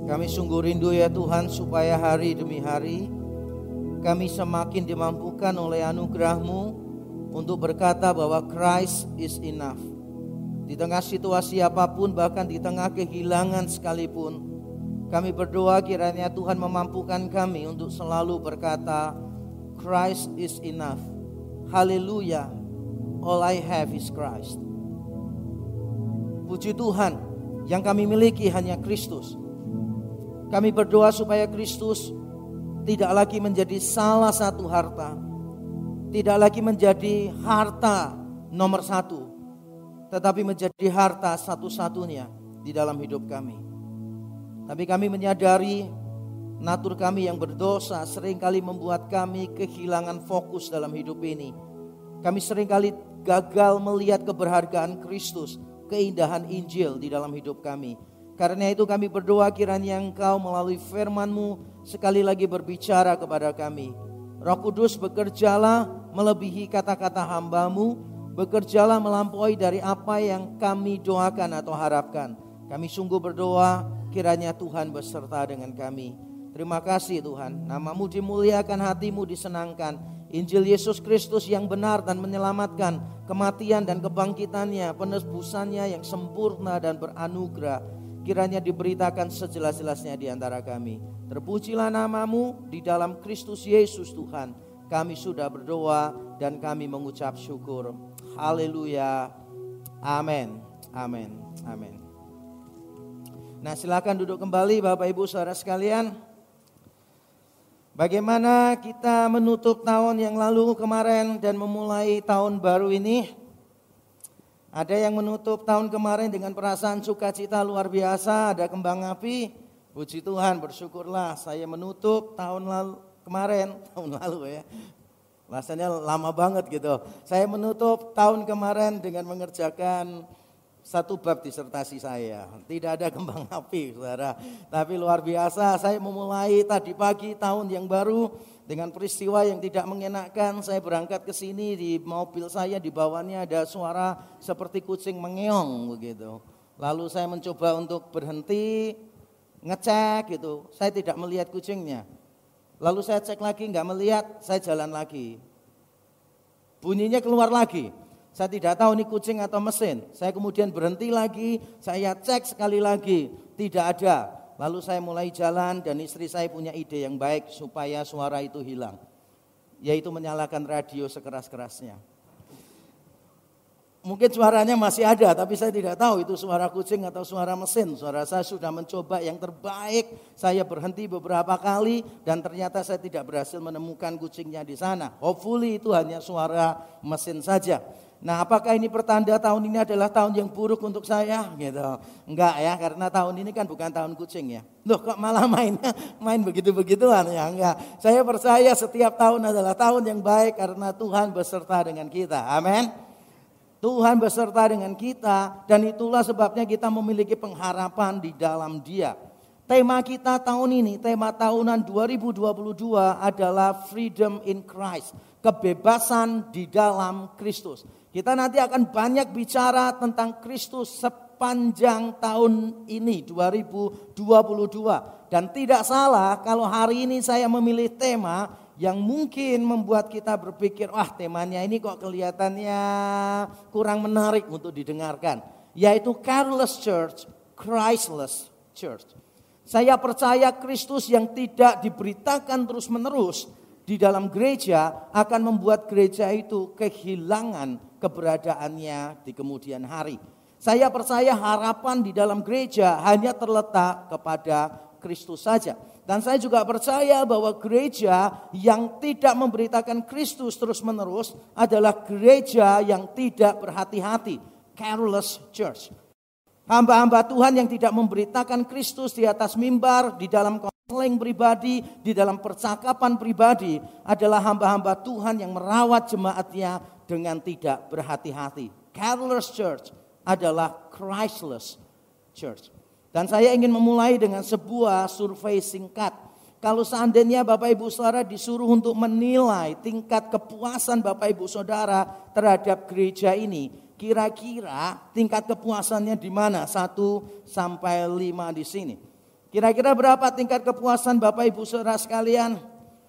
Kami sungguh rindu ya Tuhan, supaya hari demi hari kami semakin dimampukan oleh anugerah-Mu untuk berkata bahwa Christ is enough. Di tengah situasi apapun, bahkan di tengah kehilangan sekalipun, kami berdoa kiranya Tuhan memampukan kami untuk selalu berkata Christ is enough. Haleluya. All I have is Christ. Puji Tuhan, yang kami miliki hanya Kristus. Kami berdoa supaya Kristus tidak lagi menjadi salah satu harta, tidak lagi menjadi harta nomor satu, tetapi menjadi harta satu-satunya di dalam hidup kami. Tapi kami menyadari natur kami yang berdosa seringkali membuat kami kehilangan fokus dalam hidup ini. Kami seringkali gagal melihat keberhargaan Kristus, keindahan Injil di dalam hidup kami. Karena itu kami berdoa kiranya Engkau melalui firman-Mu sekali lagi berbicara kepada kami. Roh Kudus, bekerjalah melebihi kata-kata hamba-Mu, bekerjalah melampaui dari apa yang kami doakan atau harapkan. Kami sungguh berdoa kiranya Tuhan beserta dengan kami. Terima kasih Tuhan, nama-Mu dimuliakan, hati-Mu disenangkan. Injil Yesus Kristus yang benar dan menyelamatkan, kematian dan kebangkitannya, penebusannya yang sempurna dan beranugerah, kiranya diberitakan sejelas-jelasnya di antara kami. Terpujilah nama-Mu di dalam Kristus Yesus Tuhan. Kami sudah berdoa dan kami mengucap syukur. Haleluya. Amin. Amin. Amin. Nah, silakan duduk kembali Bapak Ibu Saudara sekalian. Bagaimana kita menutup tahun yang lalu kemarin dan memulai tahun baru ini? Ada yang menutup tahun kemarin dengan perasaan sukacita luar biasa, ada kembang api. Puji Tuhan, bersyukurlah saya menutup tahun tahun lalu ya. Rasanya lama banget gitu. Saya menutup tahun kemarin dengan mengerjakan satu bab disertasi saya. Tidak ada kembang api, Saudara. Tapi luar biasa, saya memulai tadi pagi tahun yang baru dengan peristiwa yang tidak mengenakan. Saya berangkat ke sini, di mobil saya di bawahnya ada suara seperti kucing mengeong begitu. Lalu saya mencoba untuk berhenti, ngecek gitu. Saya tidak melihat kucingnya. Lalu saya cek lagi, enggak melihat, saya jalan lagi. Bunyinya keluar lagi. Saya tidak tahu ini kucing atau mesin. Saya kemudian berhenti lagi, saya cek sekali lagi, tidak ada. Lalu saya mulai jalan dan istri saya punya ide yang baik supaya suara itu hilang. Yaitu menyalakan radio sekeras-kerasnya. Mungkin suaranya masih ada, tapi saya tidak tahu itu suara kucing atau suara mesin. Suara saya sudah mencoba yang terbaik. Saya berhenti beberapa kali dan ternyata saya tidak berhasil menemukan kucingnya di sana. Hopefully itu hanya suara mesin saja. Nah, apakah ini pertanda tahun ini adalah tahun yang buruk untuk saya? Gitu. Enggak ya, karena tahun ini kan bukan tahun kucing ya. Loh, kok malah main begitu-begituan ya? Enggak. Saya percaya setiap tahun adalah tahun yang baik karena Tuhan beserta dengan kita. Amin. Tuhan beserta dengan kita dan itulah sebabnya kita memiliki pengharapan di dalam Dia. Tema kita tahun ini, tema tahunan 2022 adalah Freedom in Christ. Kebebasan di dalam Kristus. Kita nanti akan banyak bicara tentang Kristus sepanjang tahun ini 2022. Dan tidak salah kalau hari ini saya memilih tema yang mungkin membuat kita berpikir, wah temanya ini kok kelihatannya kurang menarik untuk didengarkan. Yaitu Careless Church, Christless Church. Saya percaya Kristus yang tidak diberitakan terus-menerus di dalam gereja akan membuat gereja itu kehilangan keberadaannya di kemudian hari. Saya percaya harapan di dalam gereja hanya terletak kepada Kristus saja. Dan saya juga percaya bahwa gereja yang tidak memberitakan Kristus terus-menerus adalah gereja yang tidak berhati-hati. Careless church. Hamba-hamba Tuhan yang tidak memberitakan Kristus di atas mimbar, di dalam konseling pribadi, di dalam percakapan pribadi adalah hamba-hamba Tuhan yang merawat jemaatnya dengan tidak berhati-hati. Careless church adalah Christless church. Dan saya ingin memulai dengan sebuah survei singkat. Kalau seandainya Bapak Ibu Saudara disuruh untuk menilai tingkat kepuasan Bapak Ibu Saudara terhadap gereja ini, kira-kira tingkat kepuasannya di mana? 1 sampai 5 di sini. Kira-kira berapa tingkat kepuasan Bapak Ibu Saudara sekalian?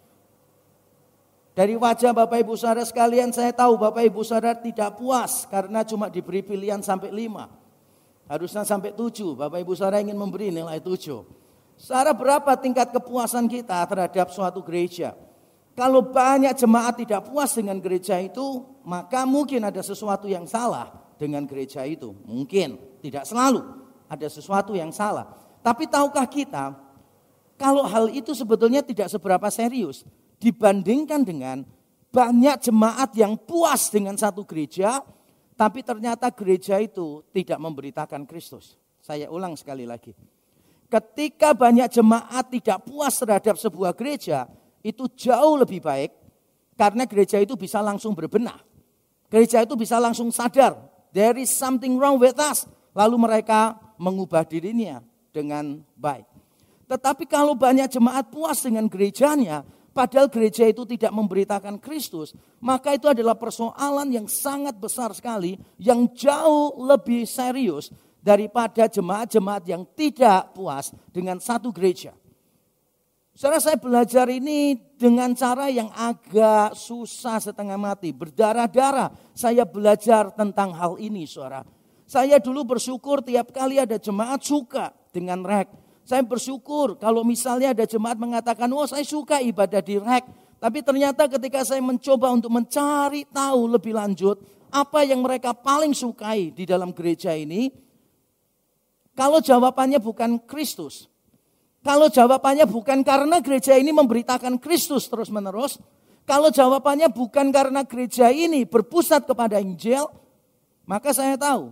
Dari wajah Bapak Ibu Saudara sekalian, saya tahu Bapak Ibu Saudara tidak puas karena cuma diberi pilihan sampai 5. Harusnya sampai 7. Bapak Ibu Saudara ingin memberi nilai 7. Saudara, berapa tingkat kepuasan kita terhadap suatu gereja? Kalau banyak jemaat tidak puas dengan gereja itu, maka mungkin ada sesuatu yang salah dengan gereja itu. Mungkin, tidak selalu ada sesuatu yang salah. Tapi tahukah kita, kalau hal itu sebetulnya tidak seberapa serius dibandingkan dengan banyak jemaat yang puas dengan satu gereja, tapi ternyata gereja itu tidak memberitakan Kristus. Saya ulang sekali lagi. Ketika banyak jemaat tidak puas terhadap sebuah gereja, itu jauh lebih baik karena gereja itu bisa langsung berbenah. Gereja itu bisa langsung sadar, there is something wrong with us. Lalu mereka mengubah dirinya dengan baik. Tetapi kalau banyak jemaat puas dengan gerejanya, padahal gereja itu tidak memberitakan Kristus, maka itu adalah persoalan yang sangat besar sekali, yang jauh lebih serius daripada jemaat-jemaat yang tidak puas dengan satu gereja. Saudara, saya belajar ini dengan cara yang agak susah setengah mati, berdarah-darah. Saya belajar tentang hal ini, saudara. Saya dulu bersyukur tiap kali ada jemaat suka dengan rek. Saya bersyukur kalau misalnya ada jemaat mengatakan, oh saya suka ibadah di rek. Tapi ternyata ketika saya mencoba untuk mencari tahu lebih lanjut, apa yang mereka paling sukai di dalam gereja ini, kalau jawabannya bukan Kristus, kalau jawabannya bukan karena gereja ini memberitakan Kristus terus menerus, kalau jawabannya bukan karena gereja ini berpusat kepada Injil, maka saya tahu,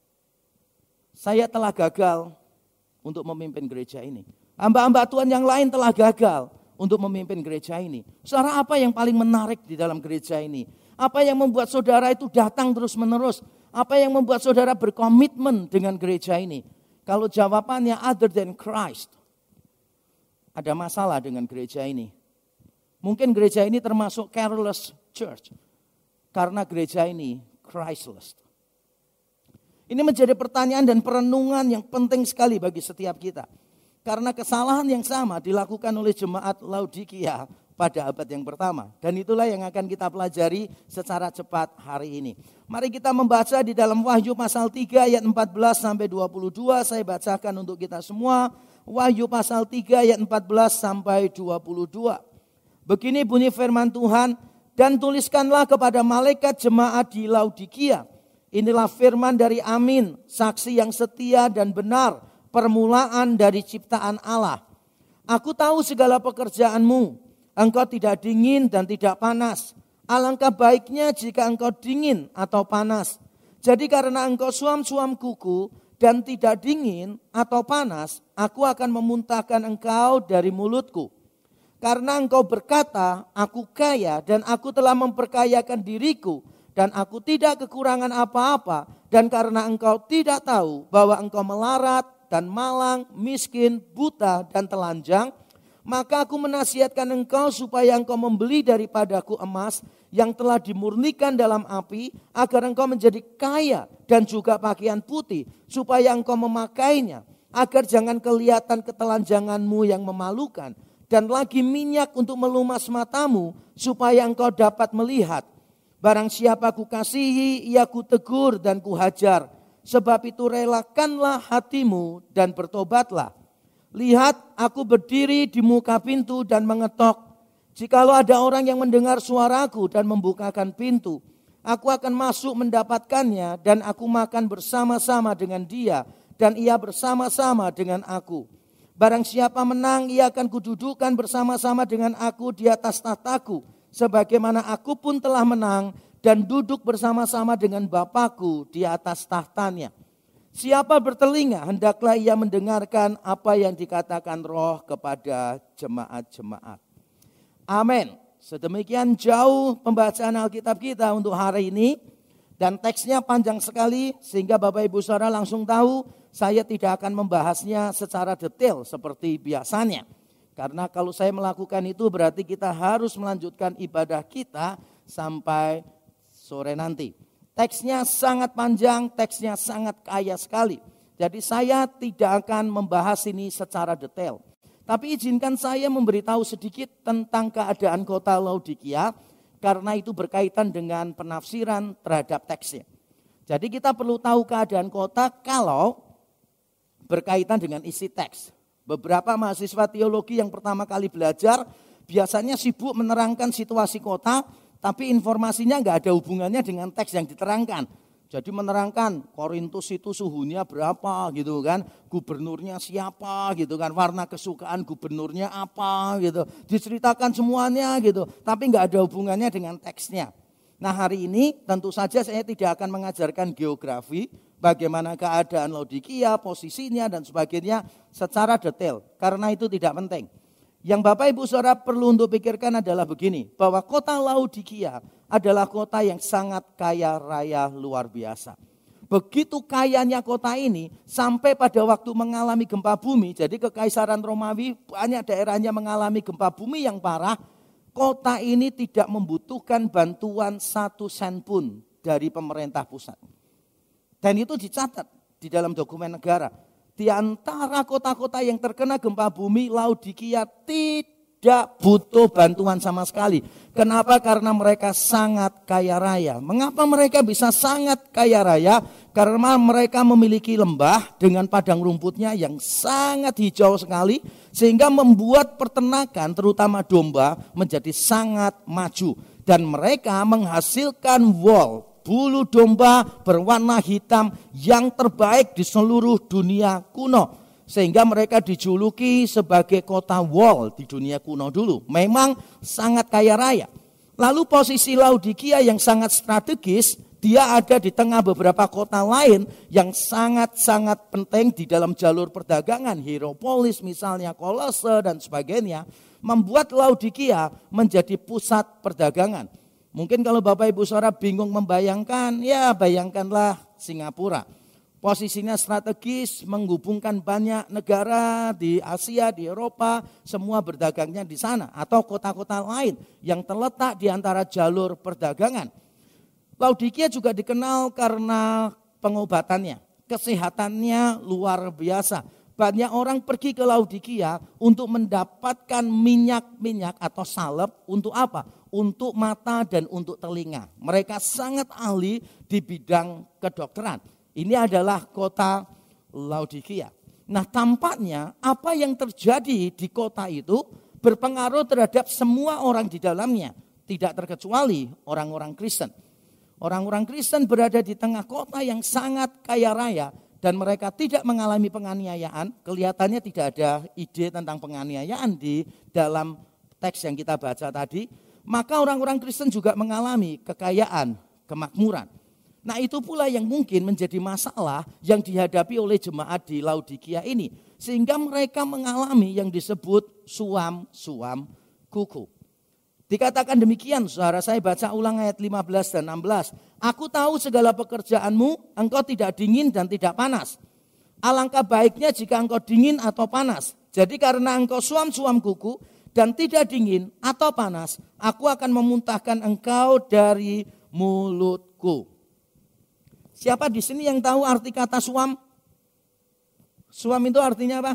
saya telah gagal untuk memimpin gereja ini. Hamba-hamba Tuhan yang lain telah gagal untuk memimpin gereja ini. Saudara, apa yang paling menarik di dalam gereja ini? Apa yang membuat saudara itu datang terus menerus? Apa yang membuat saudara berkomitmen dengan gereja ini? Kalau jawabannya other than Christ, ada masalah dengan gereja ini. Mungkin gereja ini termasuk careless church, karena gereja ini Christless. Ini menjadi pertanyaan dan perenungan yang penting sekali bagi setiap kita. Karena kesalahan yang sama dilakukan oleh jemaat Laodikia pada abad yang pertama. Dan itulah yang akan kita pelajari secara cepat hari ini. Mari kita membaca di dalam Wahyu pasal 3 ayat 14 sampai 22. Saya bacakan untuk kita semua. Wahyu pasal 3 ayat 14 sampai 22. Begini bunyi firman Tuhan, dan tuliskanlah kepada malaikat jemaat di Laodikia. Inilah firman dari Amin, saksi yang setia dan benar, permulaan dari ciptaan Allah. Aku tahu segala pekerjaanmu, engkau tidak dingin dan tidak panas. Alangkah baiknya jika engkau dingin atau panas. Jadi karena engkau suam-suam kuku dan tidak dingin atau panas, aku akan memuntahkan engkau dari mulutku. Karena engkau berkata, aku kaya dan aku telah memperkayakan diriku, dan aku tidak kekurangan apa-apa, dan karena engkau tidak tahu bahwa engkau melarat dan malang, miskin, buta dan telanjang, maka aku menasihatkan engkau supaya engkau membeli daripadaku emas yang telah dimurnikan dalam api, agar engkau menjadi kaya, dan juga pakaian putih, supaya engkau memakainya, agar jangan kelihatan ketelanjanganmu yang memalukan, dan lagi minyak untuk melumas matamu, supaya engkau dapat melihat. Barang siapa kukasihi, ia kutegur dan kuhajar. Sebab itu relakanlah hatimu dan bertobatlah. Lihat, aku berdiri di muka pintu dan mengetok. Jikalau ada orang yang mendengar suaraku dan membukakan pintu, aku akan masuk mendapatkannya dan aku makan bersama-sama dengan dia dan ia bersama-sama dengan aku. Barang siapa menang, ia akan kududukan bersama-sama dengan aku di atas tahtaku, sebagaimana aku pun telah menang dan duduk bersama-sama dengan Bapakku di atas tahtanya. Siapa bertelinga, hendaklah ia mendengarkan apa yang dikatakan Roh kepada jemaat-jemaat. Amin. Sedemikian jauh pembacaan Alkitab kita untuk hari ini. Dan teksnya panjang sekali sehingga Bapak Ibu Saudara langsung tahu saya tidak akan membahasnya secara detail seperti biasanya. Karena kalau saya melakukan itu berarti kita harus melanjutkan ibadah kita sampai sore nanti. Teksnya sangat panjang, teksnya sangat kaya sekali. Jadi saya tidak akan membahas ini secara detail. Tapi izinkan saya memberitahu sedikit tentang keadaan kota Laodikia, karena itu berkaitan dengan penafsiran terhadap teksnya. Jadi kita perlu tahu keadaan kota kalau berkaitan dengan isi teks. Beberapa mahasiswa teologi yang pertama kali belajar biasanya sibuk menerangkan situasi kota, tapi informasinya nggak ada hubungannya dengan teks yang diterangkan. Jadi menerangkan Korintus itu suhunya berapa gitu kan, gubernurnya siapa gitu kan, warna kesukaan gubernurnya apa gitu. Diceritakan semuanya gitu, tapi nggak ada hubungannya dengan teksnya. Nah hari ini tentu saja saya tidak akan mengajarkan geografi, bagaimana keadaan Laodikia, posisinya dan sebagainya secara detail. Karena itu tidak penting. Yang Bapak Ibu Saudara perlu untuk pikirkan adalah begini, bahwa kota Laodikia adalah kota yang sangat kaya raya luar biasa. Begitu kayanya kota ini sampai pada waktu mengalami gempa bumi, jadi Kekaisaran Romawi banyak daerahnya mengalami gempa bumi yang parah, kota ini tidak membutuhkan bantuan 1 sen pun dari pemerintah pusat. Dan itu dicatat di dalam dokumen negara. Di antara kota-kota yang terkena gempa bumi, Laodikia tidak butuh bantuan sama sekali. Kenapa? Karena mereka sangat kaya raya. Mengapa mereka bisa sangat kaya raya? Karena mereka memiliki lembah dengan padang rumputnya yang sangat hijau sekali, sehingga membuat peternakan terutama domba menjadi sangat maju. Dan mereka menghasilkan wool, bulu domba berwarna hitam yang terbaik di seluruh dunia kuno. Sehingga mereka dijuluki sebagai kota wool di dunia kuno dulu. Memang sangat kaya raya. Lalu posisi Laodikia yang sangat strategis, dia ada di tengah beberapa kota lain yang sangat-sangat penting di dalam jalur perdagangan. Hierapolis misalnya, Kolose dan sebagainya. Membuat Laodikia menjadi pusat perdagangan. Mungkin kalau Bapak Ibu Saudara bingung membayangkan, ya bayangkanlah Singapura. Posisinya strategis, menghubungkan banyak negara di Asia, di Eropa, semua berdagangnya di sana. Atau kota-kota lain yang terletak di antara jalur perdagangan. Laodikia juga dikenal karena pengobatannya, kesehatannya luar biasa. Banyak orang pergi ke Laodikia untuk mendapatkan minyak-minyak atau salep untuk apa? Untuk mata dan untuk telinga. Mereka sangat ahli di bidang kedokteran. Ini adalah kota Laodikia. Nah tampaknya apa yang terjadi di kota itu berpengaruh terhadap semua orang di dalamnya. Tidak terkecuali orang-orang Kristen. Orang-orang Kristen berada di tengah kota yang sangat kaya raya. Dan mereka tidak mengalami penganiayaan, kelihatannya tidak ada ide tentang penganiayaan di dalam teks yang kita baca tadi. Maka orang-orang Kristen juga mengalami kekayaan, kemakmuran. Nah itu pula yang mungkin menjadi masalah yang dihadapi oleh jemaat di Laodikia ini. Sehingga mereka mengalami yang disebut suam-suam kuku. Dikatakan demikian, saudara, saya baca ulang ayat 15 dan 16. Aku tahu segala pekerjaanmu, engkau tidak dingin dan tidak panas. Alangkah baiknya jika engkau dingin atau panas. Jadi karena engkau suam-suam kuku dan tidak dingin atau panas, aku akan memuntahkan engkau dari mulutku. Siapa di sini yang tahu arti kata suam? Suam itu artinya apa?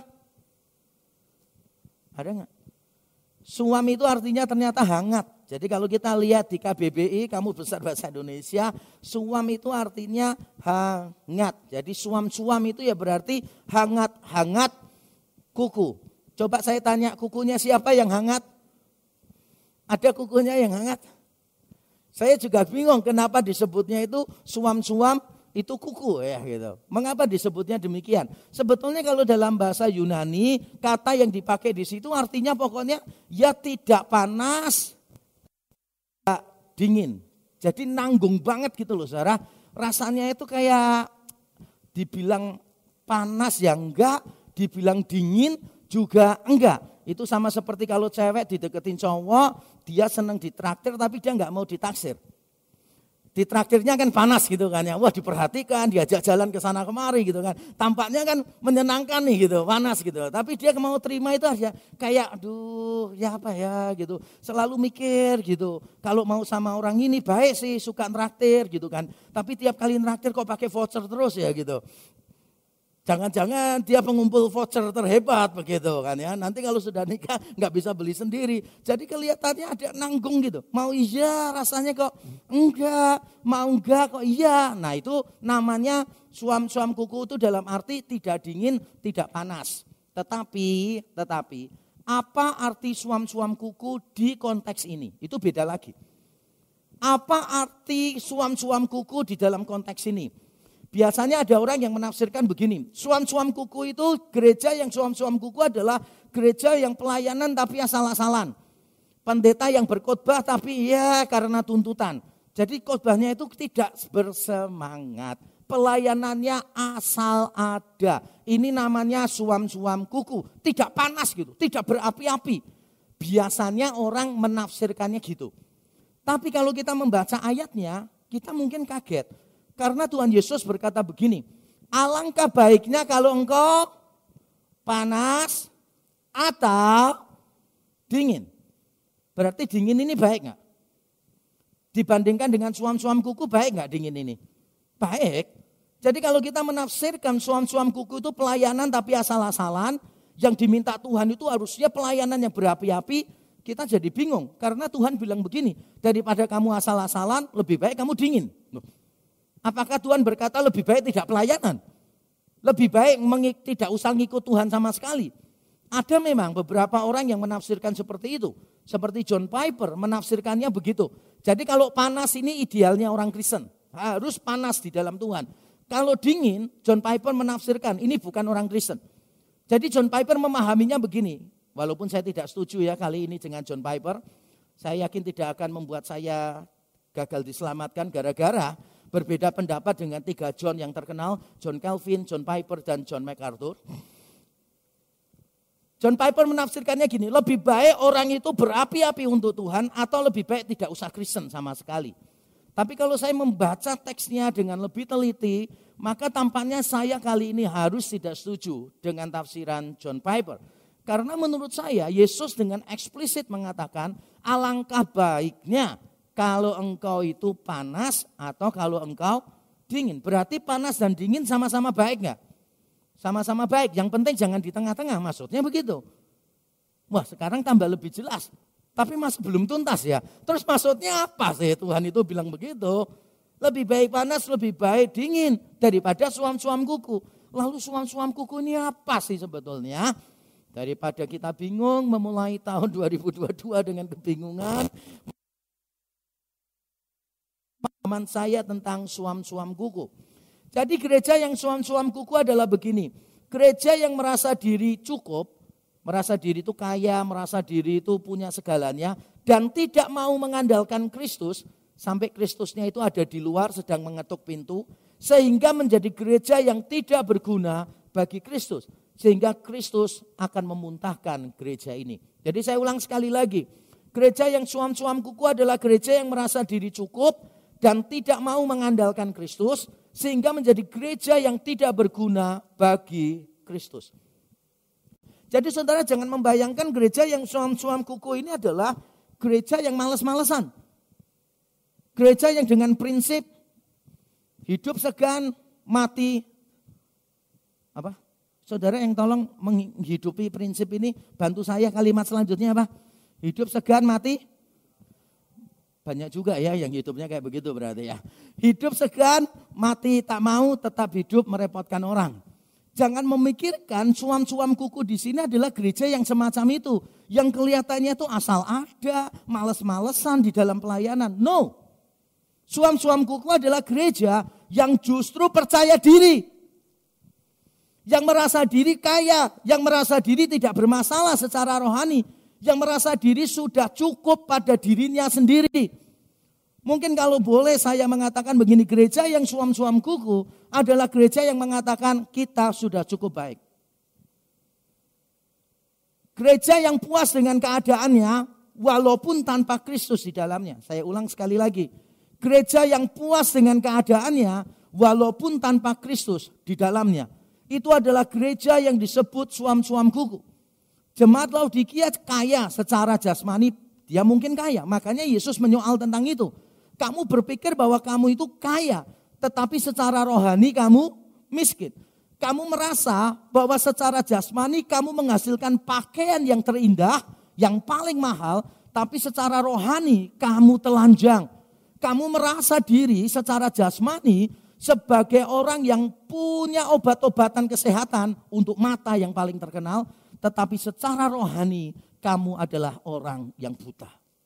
Ada enggak? Suam itu artinya ternyata hangat. Jadi kalau kita lihat di KBBI, kamu besar bahasa Indonesia, suam itu artinya hangat. Jadi suam-suam itu ya berarti hangat-hangat kuku. Coba saya tanya, kukunya siapa yang hangat? Ada kukunya yang hangat? Saya juga bingung kenapa disebutnya itu suam-suam itu kuku ya gitu. Mengapa disebutnya demikian? Sebetulnya kalau dalam bahasa Yunani kata yang dipakai di situ artinya pokoknya ya tidak panas, tidak dingin. Jadi nanggung banget gitu loh saudara. Rasanya itu kayak dibilang panas ya enggak, dibilang dingin juga enggak. Itu sama seperti kalau cewek dideketin cowok, dia senang ditraktir tapi dia enggak mau ditaksir. Ditraktirnya kan panas gitu kan ya. Wah diperhatikan, diajak jalan ke sana kemari gitu kan. Tampaknya kan menyenangkan nih gitu, panas gitu. Tapi dia mau terima itu aja kayak aduh ya apa ya gitu. Selalu mikir gitu. Kalau mau sama orang ini baik sih suka traktir gitu kan. Tapi tiap kali traktir kok pakai voucher terus ya gitu. Jangan-jangan dia pengumpul voucher terhebat begitu kan ya. Nanti kalau sudah nikah nggak bisa beli sendiri. Jadi kelihatannya ada nanggung gitu. Mau iya rasanya kok enggak, mau enggak kok iya. Nah itu namanya suam-suam kuku itu dalam arti tidak dingin, tidak panas. Tetapi apa arti suam-suam kuku di konteks ini? Itu beda lagi. Apa arti suam-suam kuku di dalam konteks ini? Biasanya ada orang yang menafsirkan begini, suam-suam kuku itu gereja yang suam-suam kuku adalah gereja yang pelayanan tapi asal-asalan. Pendeta yang berkhotbah tapi ya karena tuntutan. Jadi khotbahnya itu tidak bersemangat. Pelayanannya asal ada. Ini namanya suam-suam kuku. Tidak panas gitu, tidak berapi-api. Biasanya orang menafsirkannya gitu. Tapi kalau kita membaca ayatnya, kita mungkin kaget. Karena Tuhan Yesus berkata begini, alangkah baiknya kalau engkau panas atau dingin. Berarti dingin ini baik gak? Dibandingkan dengan suam-suam kuku baik gak dingin ini? Baik. Jadi kalau kita menafsirkan suam-suam kuku itu pelayanan tapi asal-asalan, yang diminta Tuhan itu harusnya pelayanan yang berapi-api, kita jadi bingung. Karena Tuhan bilang begini, daripada kamu asal-asalan lebih baik kamu dingin. Apakah Tuhan berkata lebih baik tidak pelayanan? Lebih baik tidak usah ngikut Tuhan sama sekali. Ada memang beberapa orang yang menafsirkan seperti itu. Seperti John Piper menafsirkannya begitu. Jadi kalau panas ini idealnya orang Kristen. Harus panas di dalam Tuhan. Kalau dingin, John Piper menafsirkan ini bukan orang Kristen. Jadi John Piper memahaminya begini. Walaupun saya tidak setuju ya kali ini dengan John Piper. Saya yakin tidak akan membuat saya gagal diselamatkan gara-gara berbeda pendapat dengan 3 John yang terkenal, John Calvin, John Piper, dan John MacArthur. John Piper menafsirkannya gini, lebih baik orang itu berapi-api untuk Tuhan atau lebih baik tidak usah Kristen sama sekali. Tapi kalau saya membaca teksnya dengan lebih teliti, maka tampaknya saya kali ini harus tidak setuju dengan tafsiran John Piper. Karena menurut saya Yesus dengan eksplisit mengatakan alangkah baiknya kalau engkau itu panas atau kalau engkau dingin. Berarti panas dan dingin sama-sama baik enggak? Sama-sama baik. Yang penting jangan di tengah-tengah, maksudnya begitu. Wah sekarang tambah lebih jelas. Tapi masih belum tuntas ya. Terus maksudnya apa sih Tuhan itu bilang begitu? Lebih baik panas, lebih baik dingin daripada suam-suam kuku. Lalu suam-suam kuku ini apa sih sebetulnya? Daripada kita bingung memulai tahun 2022 dengan kebingungan. Pemahaman saya tentang suam-suam kuku. Jadi gereja yang suam-suam kuku adalah begini. Gereja yang merasa diri cukup, merasa diri itu kaya, merasa diri itu punya segalanya, dan tidak mau mengandalkan Kristus, sampai Kristusnya itu ada di luar sedang mengetuk pintu, sehingga menjadi gereja yang tidak berguna bagi Kristus. Sehingga Kristus akan memuntahkan gereja ini. Jadi saya ulang sekali lagi. Gereja yang suam-suam kuku adalah gereja yang merasa diri cukup, dan tidak mau mengandalkan Kristus, sehingga menjadi gereja yang tidak berguna bagi Kristus. Jadi saudara jangan membayangkan gereja yang suam-suam kuku ini adalah gereja yang malas-malesan. Gereja yang dengan prinsip hidup segan, mati. Apa? Saudara yang tolong menghidupi prinsip ini, bantu saya kalimat selanjutnya apa? Hidup segan, mati. Banyak juga ya yang hidupnya kayak begitu berarti ya. Hidup segan, mati tak mau, tetap hidup merepotkan orang. Jangan memikirkan suam-suam kuku di sini adalah gereja yang semacam itu. Yang kelihatannya itu asal ada, males-malesan di dalam pelayanan. No. Suam-suam kuku adalah gereja yang justru percaya diri. Yang merasa diri kaya, yang merasa diri tidak bermasalah secara rohani. Yang merasa diri sudah cukup pada dirinya sendiri. Mungkin kalau boleh saya mengatakan begini, gereja yang suam-suam kuku adalah gereja yang mengatakan kita sudah cukup baik. Gereja yang puas dengan keadaannya walaupun tanpa Kristus di dalamnya. Saya ulang sekali lagi. Gereja yang puas dengan keadaannya walaupun tanpa Kristus di dalamnya. Itu adalah gereja yang disebut suam-suam kuku. Jemaat Laodikia kaya secara jasmani, dia mungkin kaya. Makanya Yesus menyoal tentang itu. Kamu berpikir bahwa kamu itu kaya, tetapi secara rohani kamu miskin. Kamu merasa bahwa secara jasmani kamu menghasilkan pakaian yang terindah, yang paling mahal, tapi secara rohani kamu telanjang. Kamu merasa diri secara jasmani sebagai orang yang punya obat-obatan kesehatan untuk mata yang paling terkenal, tetapi secara rohani kamu adalah orang yang buta.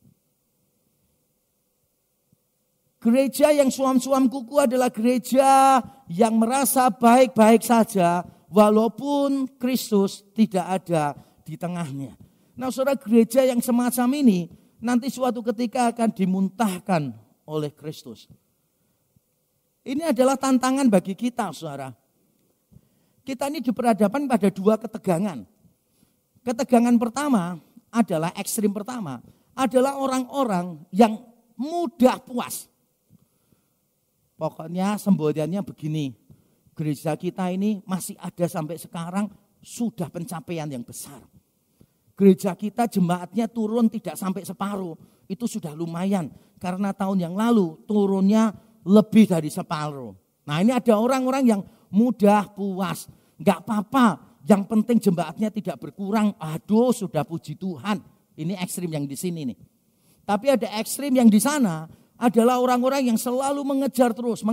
Gereja yang suam-suam kuku adalah gereja yang merasa baik-baik saja walaupun Kristus tidak ada di tengahnya. Nah, saudara, gereja yang semacam ini nanti suatu ketika akan dimuntahkan oleh Kristus. Ini adalah tantangan bagi kita, saudara. Kita ini diperhadapkan pada dua ketegangan. Ketegangan pertama adalah ekstrim pertama adalah orang-orang yang mudah puas. Pokoknya semboyannya begini, gereja kita ini masih ada sampai sekarang sudah pencapaian yang besar. Gereja kita jemaatnya turun tidak sampai separuh, itu sudah lumayan. Karena tahun yang lalu turunnya lebih dari separuh. Nah, ini ada orang-orang yang mudah puas, gak apa-apa. Yang penting jemaatnya tidak berkurang, aduh sudah puji Tuhan. Ini ekstrim yang di sini nih. Tapi ada ekstrim yang di sana adalah orang-orang yang selalu mengejar terus.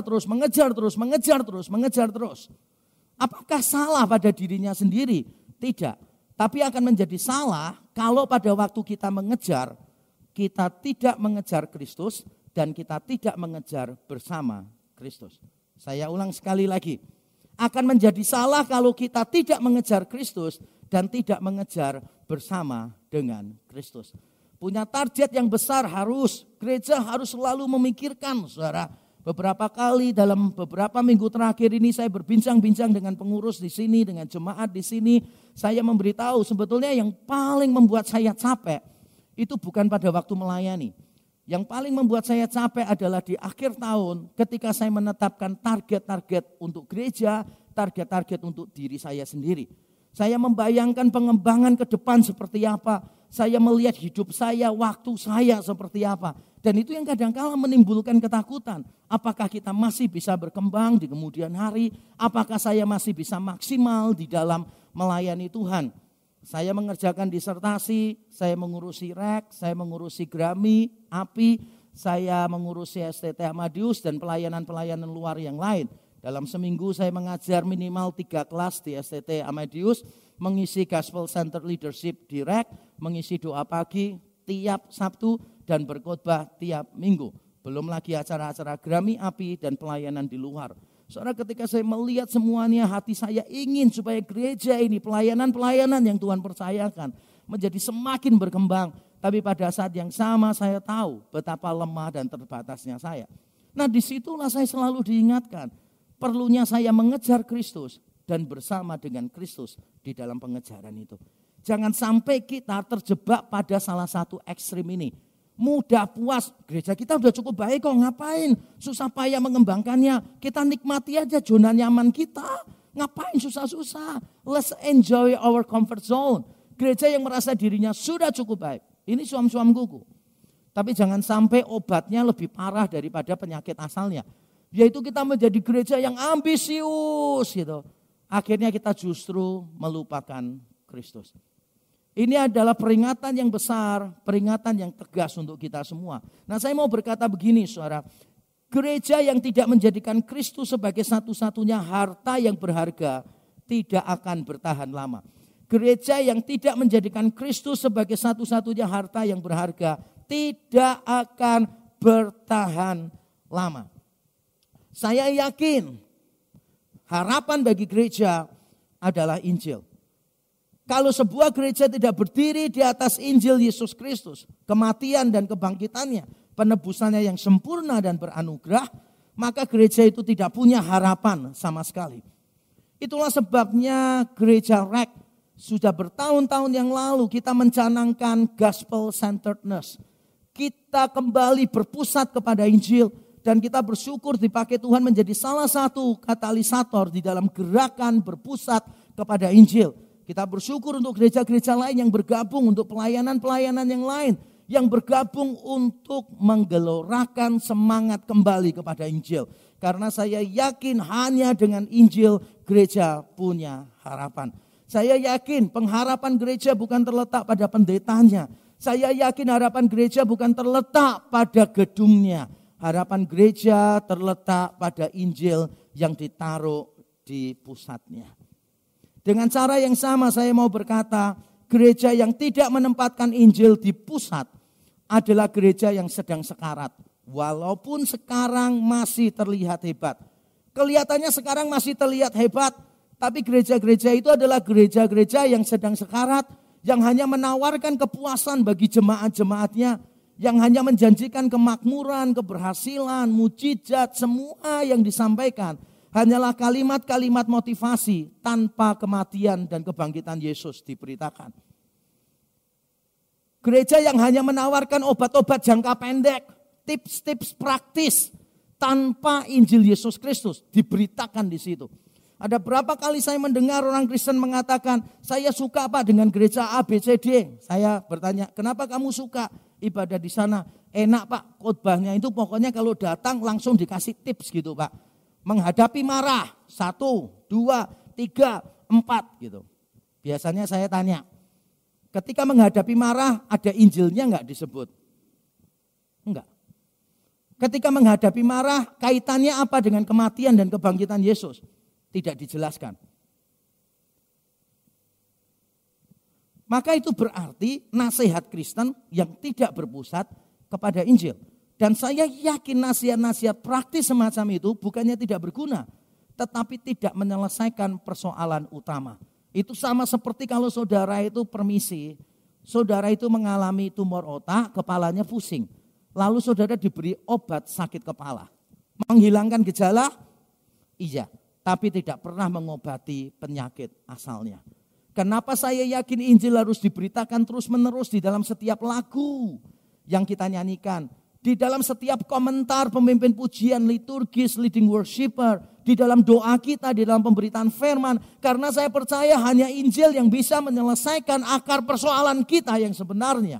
Apakah salah pada dirinya sendiri? Tidak. Tapi akan menjadi salah kalau pada waktu kita mengejar, kita tidak mengejar Kristus dan kita tidak mengejar bersama Kristus. Saya ulang sekali lagi. Akan menjadi salah kalau kita tidak mengejar Kristus dan tidak mengejar bersama dengan Kristus. Punya target yang besar gereja harus selalu memikirkan, saudara. Beberapa kali dalam beberapa minggu terakhir ini saya berbincang-bincang dengan pengurus di sini, dengan jemaat di sini. Saya memberitahu sebetulnya yang paling membuat saya capek itu bukan pada waktu melayani. Yang paling membuat saya capek adalah di akhir tahun ketika saya menetapkan target-target untuk gereja, target-target untuk diri saya sendiri. Saya membayangkan pengembangan ke depan seperti apa. Saya melihat hidup saya, waktu saya seperti apa. Dan itu yang kadang-kala menimbulkan ketakutan. Apakah kita masih bisa berkembang di kemudian hari? Apakah saya masih bisa maksimal di dalam melayani Tuhan? Saya mengerjakan disertasi, saya mengurusi REK, saya mengurusi Grami, API, saya mengurusi STT Amadius dan pelayanan-pelayanan luar yang lain. Dalam seminggu saya mengajar minimal 3 kelas di STT Amadius, mengisi Gospel Center Leadership di REK, mengisi doa pagi tiap Sabtu dan berkhotbah tiap minggu. Belum lagi acara-acara Grami, API dan pelayanan di luar. Saudara, ketika saya melihat semuanya, hati saya ingin supaya gereja ini, pelayanan-pelayanan yang Tuhan percayakan menjadi semakin berkembang. Tapi pada saat yang sama saya tahu betapa lemah dan terbatasnya saya. Nah, disitulah saya selalu diingatkan, perlunya saya mengejar Kristus dan bersama dengan Kristus di dalam pengejaran itu. Jangan sampai kita terjebak pada salah satu ekstrim ini. Mudah puas, gereja kita udah cukup baik kok, ngapain susah payah mengembangkannya, kita nikmati aja zona nyaman kita, ngapain susah-susah, let's enjoy our comfort zone. Gereja yang merasa dirinya sudah cukup baik, ini suam-suam kuku. Tapi jangan sampai obatnya lebih parah daripada penyakit asalnya, yaitu kita menjadi gereja yang ambisius gitu. Akhirnya kita justru melupakan Kristus. Ini adalah peringatan yang besar, peringatan yang tegas untuk kita semua. Nah, saya mau berkata begini, saudara. Gereja yang tidak menjadikan Kristus sebagai satu-satunya harta yang berharga tidak akan bertahan lama. Gereja yang tidak menjadikan Kristus sebagai satu-satunya harta yang berharga tidak akan bertahan lama. Saya yakin harapan bagi gereja adalah Injil. Kalau sebuah gereja tidak berdiri di atas Injil Yesus Kristus, kematian dan kebangkitannya, penebusannya yang sempurna dan beranugerah, maka gereja itu tidak punya harapan sama sekali. Itulah sebabnya gereja REK sudah bertahun-tahun yang lalu kita mencanangkan gospel centeredness. Kita kembali berpusat kepada Injil dan kita bersyukur dipakai Tuhan menjadi salah satu katalisator di dalam gerakan berpusat kepada Injil. Kita bersyukur untuk gereja-gereja lain yang bergabung untuk pelayanan-pelayanan yang lain. Yang bergabung untuk menggelorakan semangat kembali kepada Injil. Karena saya yakin hanya dengan Injil gereja punya harapan. Saya yakin pengharapan gereja bukan terletak pada pendetanya. Saya yakin harapan gereja bukan terletak pada gedungnya. Harapan gereja terletak pada Injil yang ditaruh di pusatnya. Dengan cara yang sama saya mau berkata, gereja yang tidak menempatkan Injil di pusat adalah gereja yang sedang sekarat. Walaupun sekarang masih terlihat hebat. Kelihatannya sekarang masih terlihat hebat. Tapi gereja-gereja itu adalah gereja-gereja yang sedang sekarat. Yang hanya menawarkan kepuasan bagi jemaat-jemaatnya. Yang hanya menjanjikan kemakmuran, keberhasilan, mujizat, semua yang disampaikan. Hanyalah kalimat-kalimat motivasi tanpa kematian dan kebangkitan Yesus diberitakan. Gereja yang hanya menawarkan obat-obat jangka pendek, tips-tips praktis tanpa Injil Yesus Kristus diberitakan di situ. Ada berapa kali saya mendengar orang Kristen mengatakan, saya suka Pak dengan gereja A, B, C, D. Saya bertanya, kenapa kamu suka ibadah di sana? Enak Pak, khotbahnya itu pokoknya kalau datang langsung dikasih tips gitu Pak. Menghadapi marah, 1, 2, 3, 4 gitu. Biasanya saya tanya, ketika menghadapi marah ada Injilnya enggak disebut? Enggak. Ketika menghadapi marah kaitannya apa dengan kematian dan kebangkitan Yesus? Tidak dijelaskan. Maka itu berarti nasihat Kristen yang tidak berpusat kepada Injil. Dan saya yakin nasihat-nasihat praktis semacam itu bukannya tidak berguna, tetapi tidak menyelesaikan persoalan utama. Itu sama seperti kalau saudara itu permisi, saudara itu mengalami tumor otak, kepalanya pusing. Lalu saudara diberi obat sakit kepala. Menghilangkan gejala? Iya, tapi tidak pernah mengobati penyakit asalnya. Kenapa saya yakin Injil harus diberitakan terus-menerus di dalam setiap lagu yang kita nyanyikan? Di dalam setiap komentar pemimpin pujian, liturgis, leading worshiper, di dalam doa kita, di dalam pemberitaan firman. Karena saya percaya hanya Injil yang bisa menyelesaikan akar persoalan kita yang sebenarnya.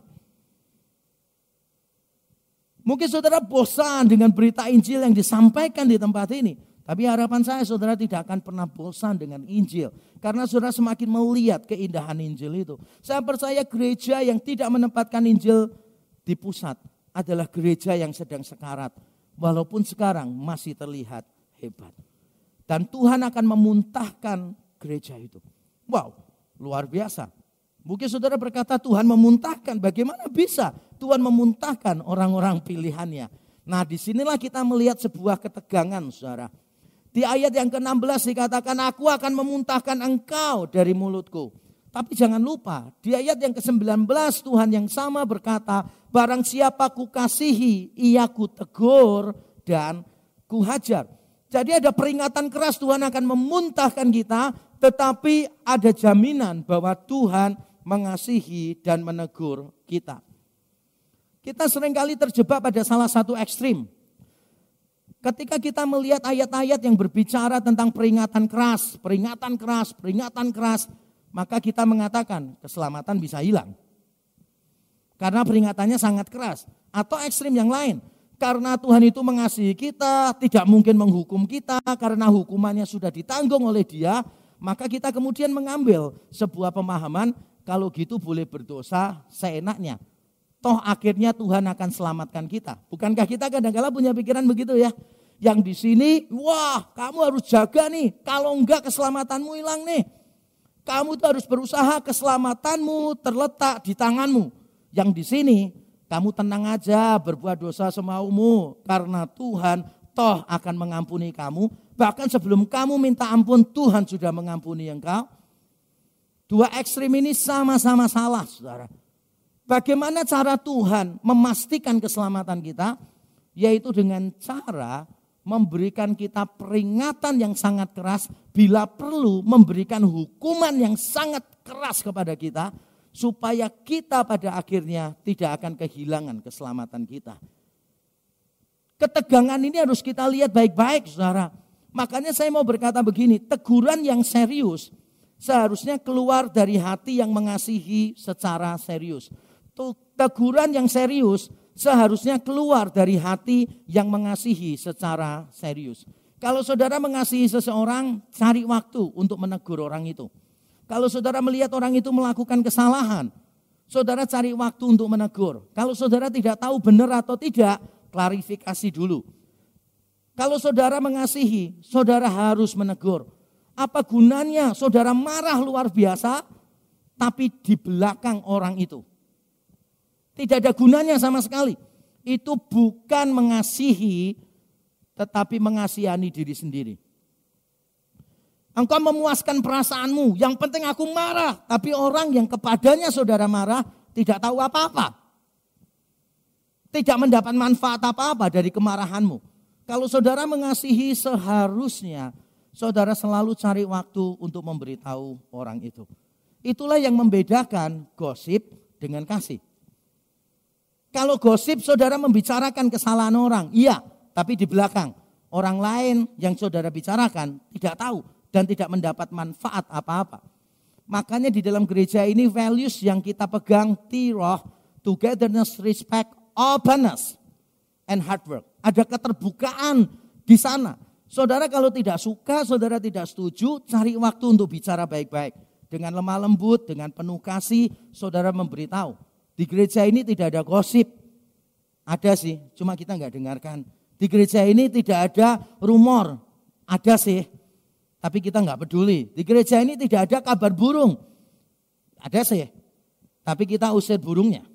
Mungkin saudara bosan dengan berita Injil yang disampaikan di tempat ini. Tapi harapan saya saudara tidak akan pernah bosan dengan Injil. Karena saudara semakin melihat keindahan Injil itu. Saya percaya gereja yang tidak menempatkan Injil di pusat adalah gereja yang sedang sekarat. Walaupun sekarang masih terlihat hebat. Dan Tuhan akan memuntahkan gereja itu. Wow, luar biasa. Mungkin saudara berkata Tuhan memuntahkan. Bagaimana bisa Tuhan memuntahkan orang-orang pilihannya? Nah disinilah kita melihat sebuah ketegangan saudara. Di ayat yang ke-16 dikatakan aku akan memuntahkan engkau dari mulutku. Tapi jangan lupa di ayat yang ke-19 Tuhan yang sama berkata, barang siapa kukasihi ia kutegur dan kuhajar. Jadi ada peringatan keras Tuhan akan memuntahkan kita, tetapi ada jaminan bahwa Tuhan mengasihi dan menegur kita. Kita seringkali terjebak pada salah satu ekstrim. Ketika kita melihat ayat-ayat yang berbicara tentang peringatan keras, maka kita mengatakan keselamatan bisa hilang. Karena peringatannya sangat keras. Atau ekstrim yang lain, karena Tuhan itu mengasihi kita, tidak mungkin menghukum kita karena hukumannya sudah ditanggung oleh Dia, maka kita kemudian mengambil sebuah pemahaman, kalau gitu boleh berdosa seenaknya. Toh akhirnya Tuhan akan selamatkan kita. Bukankah kita kadang-kala punya pikiran begitu ya? Yang di sini, wah kamu harus jaga nih, kalau enggak keselamatanmu hilang nih. Kamu tuh harus berusaha, keselamatanmu terletak di tanganmu. Yang di sini, kamu tenang aja berbuat dosa semaumu. Karena Tuhan toh akan mengampuni kamu. Bahkan sebelum kamu minta ampun, Tuhan sudah mengampuni engkau. Dua ekstrim ini sama-sama salah saudara. Bagaimana cara Tuhan memastikan keselamatan kita? Yaitu dengan cara memberikan kita peringatan yang sangat keras, bila perlu memberikan hukuman yang sangat keras kepada kita, supaya kita pada akhirnya tidak akan kehilangan keselamatan kita. Ketegangan ini harus kita lihat baik-baik saudara. Makanya saya mau berkata begini, teguran yang serius seharusnya keluar dari hati yang mengasihi secara serius. Teguran yang serius seharusnya keluar dari hati yang mengasihi secara serius. Kalau saudara mengasihi seseorang, cari waktu untuk menegur orang itu. Kalau saudara melihat orang itu melakukan kesalahan, saudara cari waktu untuk menegur. Kalau saudara tidak tahu benar atau tidak, klarifikasi dulu. Kalau saudara mengasihi, saudara harus menegur. Apa gunanya saudara marah luar biasa, tapi di belakang orang itu? Tidak ada gunanya sama sekali. Itu bukan mengasihi, tetapi mengasihani diri sendiri. Engkau memuaskan perasaanmu, yang penting aku marah. Tapi orang yang kepadanya saudara marah tidak tahu apa-apa. Tidak mendapat manfaat apa-apa dari kemarahanmu. Kalau saudara mengasihi, seharusnya saudara selalu cari waktu untuk memberitahu orang itu. Itulah yang membedakan gosip dengan kasih. Kalau gosip saudara membicarakan kesalahan orang, iya, tapi di belakang orang lain yang saudara bicarakan tidak tahu dan tidak mendapat manfaat apa-apa. Makanya di dalam gereja ini values yang kita pegang, tiroh, togetherness, respect, openness, and hard work. Ada keterbukaan di sana. Saudara kalau tidak suka, saudara tidak setuju, cari waktu untuk bicara baik-baik. Dengan lemah lembut, dengan penuh kasih, saudara memberitahu. Di gereja ini tidak ada gosip. Ada sih, cuma kita enggak dengarkan. Di gereja ini tidak ada rumor. Ada sih, tapi kita enggak peduli. Di gereja ini tidak ada kabar burung. Ada sih, tapi kita usir burungnya.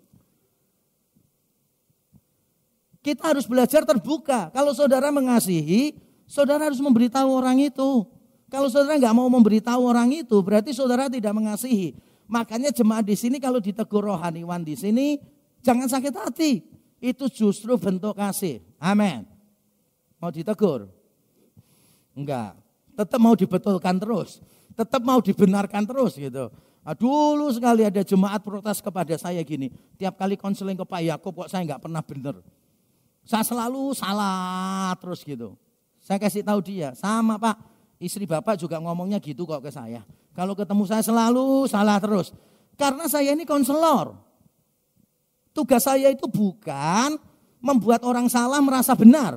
Kita harus belajar terbuka. Kalau saudara mengasihi, saudara harus memberitahu orang itu. Kalau saudara enggak mau memberitahu orang itu, berarti saudara tidak mengasihi. Makanya jemaat di sini kalau ditegur rohaniwan di sini, jangan sakit hati. Itu justru bentuk kasih. Amin. Mau ditegur? Enggak. Tetap mau dibetulkan terus. Tetap mau dibenarkan terus gitu. Dulu sekali ada jemaat protes kepada saya gini. Tiap kali konseling ke Pak Yakob kok saya enggak pernah benar. Saya selalu salah terus gitu. Saya kasih tahu dia, sama Pak. Istri Bapak juga ngomongnya gitu kok ke saya. Kalau ketemu saya selalu salah terus. Karena saya ini konselor. Tugas saya itu bukan membuat orang salah merasa benar.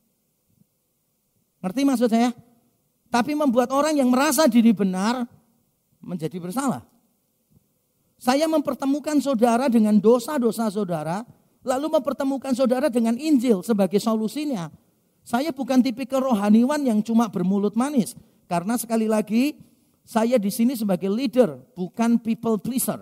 Ngerti maksud saya? Tapi membuat orang yang merasa diri benar menjadi bersalah. Saya mempertemukan saudara dengan dosa-dosa saudara, lalu mempertemukan saudara dengan Injil sebagai solusinya. Saya bukan tipikal rohaniwan yang cuma bermulut manis. Karena sekali lagi, saya di sini sebagai leader, bukan people pleaser.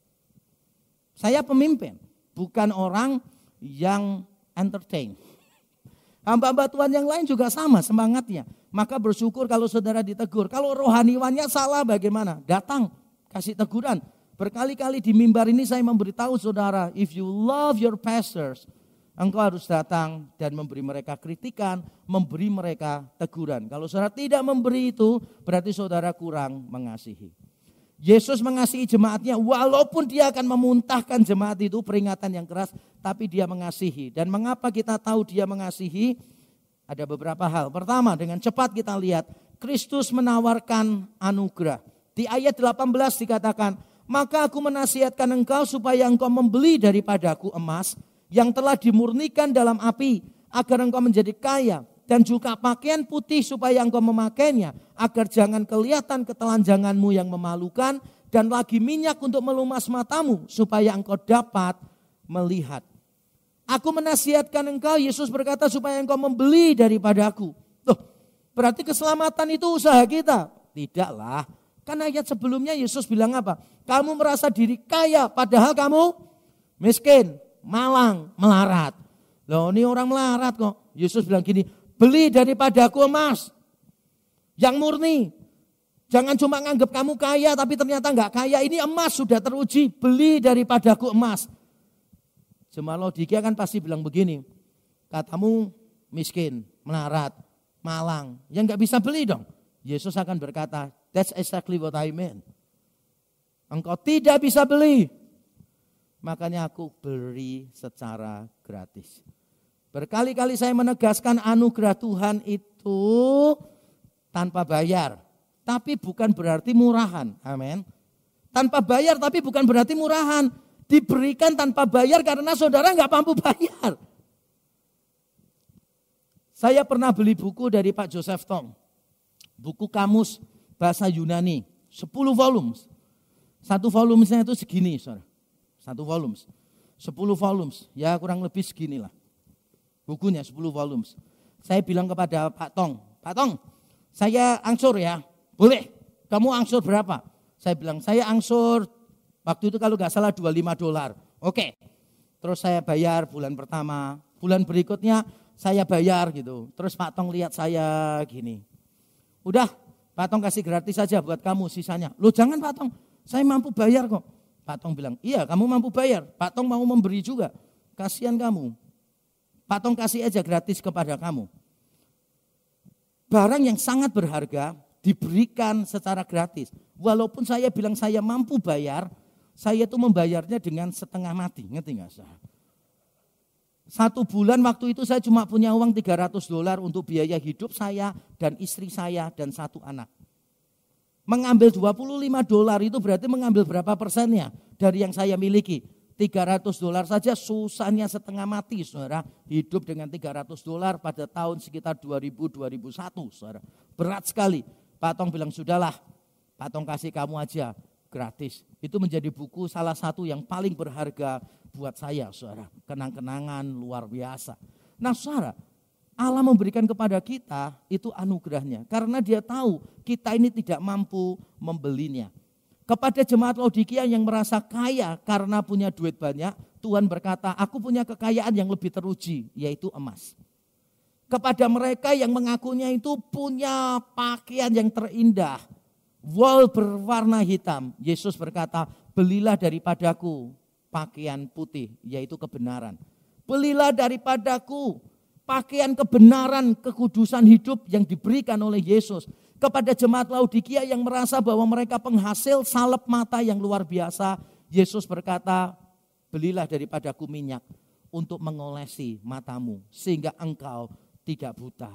Saya pemimpin, bukan orang yang entertain. Hamba-hamba Tuhan yang lain juga sama semangatnya. Maka bersyukur kalau saudara ditegur. Kalau rohaniwannya salah bagaimana? Datang, kasih teguran. Berkali-kali di mimbar ini saya memberitahu saudara, if you love your pastors, engkau harus datang dan memberi mereka kritikan, memberi mereka teguran. Kalau saudara tidak memberi itu, berarti saudara kurang mengasihi. Yesus mengasihi jemaatnya, walaupun dia akan memuntahkan jemaat itu peringatan yang keras, tapi dia mengasihi. Dan mengapa kita tahu dia mengasihi? Ada beberapa hal. Pertama, dengan cepat kita lihat, Kristus menawarkan anugerah. Di ayat 18 dikatakan, maka aku menasihatkan engkau supaya engkau membeli daripadaku emas, yang telah dimurnikan dalam api, agar engkau menjadi kaya, dan juga pakaian putih supaya engkau memakainya, agar jangan kelihatan ketelanjanganmu yang memalukan, dan lagi minyak untuk melumas matamu, supaya engkau dapat melihat. Aku menasihatkan engkau, Yesus berkata, supaya engkau membeli daripadaku. Loh, berarti keselamatan itu usaha kita? Tidaklah. Kan ayat sebelumnya Yesus bilang apa? Kamu merasa diri kaya, padahal kamu miskin. Malang, melarat. Loh ini orang melarat kok. Yesus bilang gini, beli daripadaku emas yang murni. Jangan cuma nganggap kamu kaya tapi ternyata enggak kaya. Ini emas sudah teruji, beli daripadaku emas. Jemaat Laodikia kan pasti bilang begini, katamu miskin, melarat, malang, yang enggak bisa beli dong. Yesus akan berkata, that's exactly what I mean. Engkau tidak bisa beli. Makanya aku beri secara gratis. Berkali-kali saya menegaskan anugerah Tuhan itu tanpa bayar. Tapi bukan berarti murahan. Amin. Tanpa bayar tapi bukan berarti murahan. Diberikan tanpa bayar karena saudara enggak mampu bayar. Saya pernah beli buku dari Pak Joseph Tong. Buku kamus bahasa Yunani. 10 volumes. Satu volumenya itu segini, saudara. 1 volumes. 10 volumes. Ya kurang lebih seginilah. Bukunya 10 volumes. Saya bilang kepada Pak Tong, Pak Tong, saya angsur ya. Boleh. Kamu angsur berapa? Saya bilang, saya angsur waktu itu kalau nggak salah $25. Oke. Terus saya bayar bulan pertama. Bulan berikutnya saya bayar gitu. Terus Pak Tong lihat saya gini. Udah, Pak Tong kasih gratis saja buat kamu sisanya. Loh jangan Pak Tong, saya mampu bayar kok. Pak Tong bilang, iya kamu mampu bayar. Pak Tong mau memberi juga. Kasihan kamu. Pak Tong kasih aja gratis kepada kamu. Barang yang sangat berharga diberikan secara gratis. Walaupun saya bilang saya mampu bayar, saya itu membayarnya dengan setengah mati. Ngerti gak? 1 bulan waktu itu saya cuma punya uang $300 untuk biaya hidup saya dan istri saya dan 1 anak. Mengambil $25 itu berarti mengambil berapa persennya dari yang saya miliki? $300 saja susahnya setengah mati, saudara. Hidup dengan $300 pada tahun sekitar 2000-2001, saudara. Berat sekali. Pak Tong bilang, sudahlah, Pak Tong kasih kamu aja gratis. Itu menjadi buku salah satu yang paling berharga buat saya, saudara. Kenang-kenangan luar biasa. Nah, saudara, Allah memberikan kepada kita itu anugerahnya. Karena dia tahu kita ini tidak mampu membelinya. Kepada jemaat Laodikia yang merasa kaya karena punya duit banyak, Tuhan berkata, aku punya kekayaan yang lebih teruji, yaitu emas. Kepada mereka yang mengakunya itu punya pakaian yang terindah, wol berwarna hitam, Yesus berkata, belilah daripadaku pakaian putih, yaitu kebenaran. Belilah daripadaku pakaian kebenaran, kekudusan hidup yang diberikan oleh Yesus. Kepada jemaat Laodikia yang merasa bahwa mereka penghasil salep mata yang luar biasa, Yesus berkata, belilah daripadaku minyak untuk mengolesi matamu sehingga engkau tidak buta.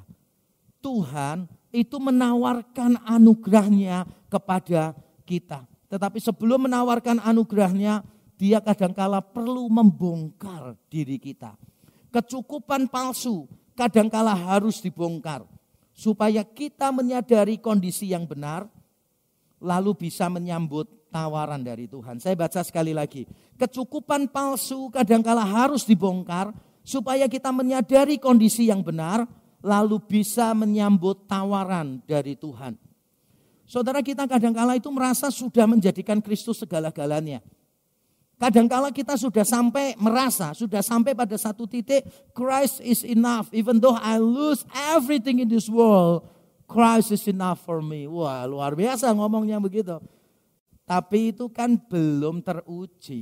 Tuhan itu menawarkan anugerahnya kepada kita. Tetapi sebelum menawarkan anugerahnya, dia kadangkala perlu membongkar diri kita. Kecukupan palsu kadangkala harus dibongkar. Supaya kita menyadari kondisi yang benar, lalu bisa menyambut tawaran dari Tuhan. Saya baca sekali lagi. Kecukupan palsu kadangkala harus dibongkar, supaya kita menyadari kondisi yang benar, lalu bisa menyambut tawaran dari Tuhan. Saudara, kita kadangkala itu merasa sudah menjadikan Kristus segala-galanya. Kadangkala kita sudah sampai pada satu titik, Christ is enough. Even though I lose everything in this world, Christ is enough for me. Wah, luar biasa ngomongnya begitu. Tapi itu kan belum teruji.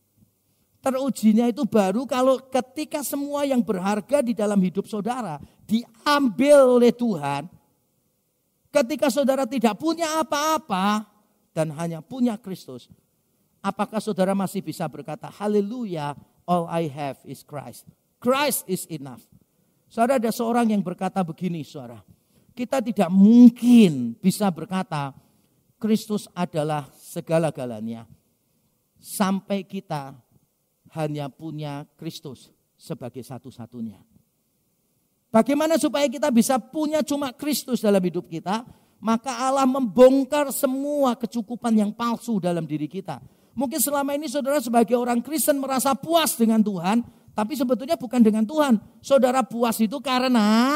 Terujinya itu baru kalau ketika semua yang berharga di dalam hidup saudara diambil oleh Tuhan. Ketika saudara tidak punya apa-apa dan hanya punya Kristus. Apakah saudara masih bisa berkata, haleluya, all I have is Christ. Christ is enough. Saudara, ada seorang yang berkata begini, saudara. Kita tidak mungkin bisa berkata, Kristus adalah segala-galanya. Sampai kita hanya punya Kristus sebagai satu-satunya. Bagaimana supaya kita bisa punya cuma Kristus dalam hidup kita? Maka Allah membongkar semua kecukupan yang palsu dalam diri kita. Mungkin selama ini saudara sebagai orang Kristen merasa puas dengan Tuhan, tapi sebetulnya bukan dengan Tuhan. Saudara puas itu karena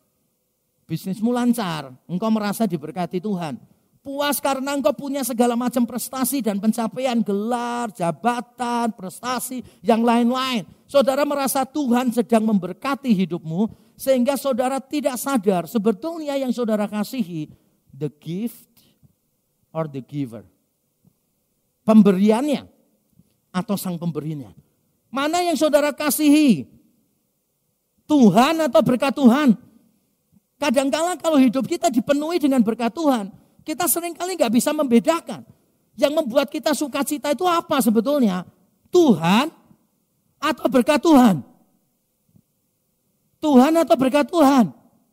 bisnismu lancar, engkau merasa diberkati Tuhan. Puas karena engkau punya segala macam prestasi dan pencapaian, gelar, jabatan, prestasi, yang lain-lain. Saudara merasa Tuhan sedang memberkati hidupmu, sehingga saudara tidak sadar sebetulnya yang saudara kasihi, the gift or the giver. Pemberiannya atau sang pemberinya. Mana yang saudara kasihi? Tuhan atau berkat Tuhan? Kadangkala kalau hidup kita dipenuhi dengan berkat Tuhan, kita seringkali gak bisa membedakan. Yang membuat kita sukacita itu apa sebetulnya? Tuhan atau berkat Tuhan? Tuhan atau berkat Tuhan?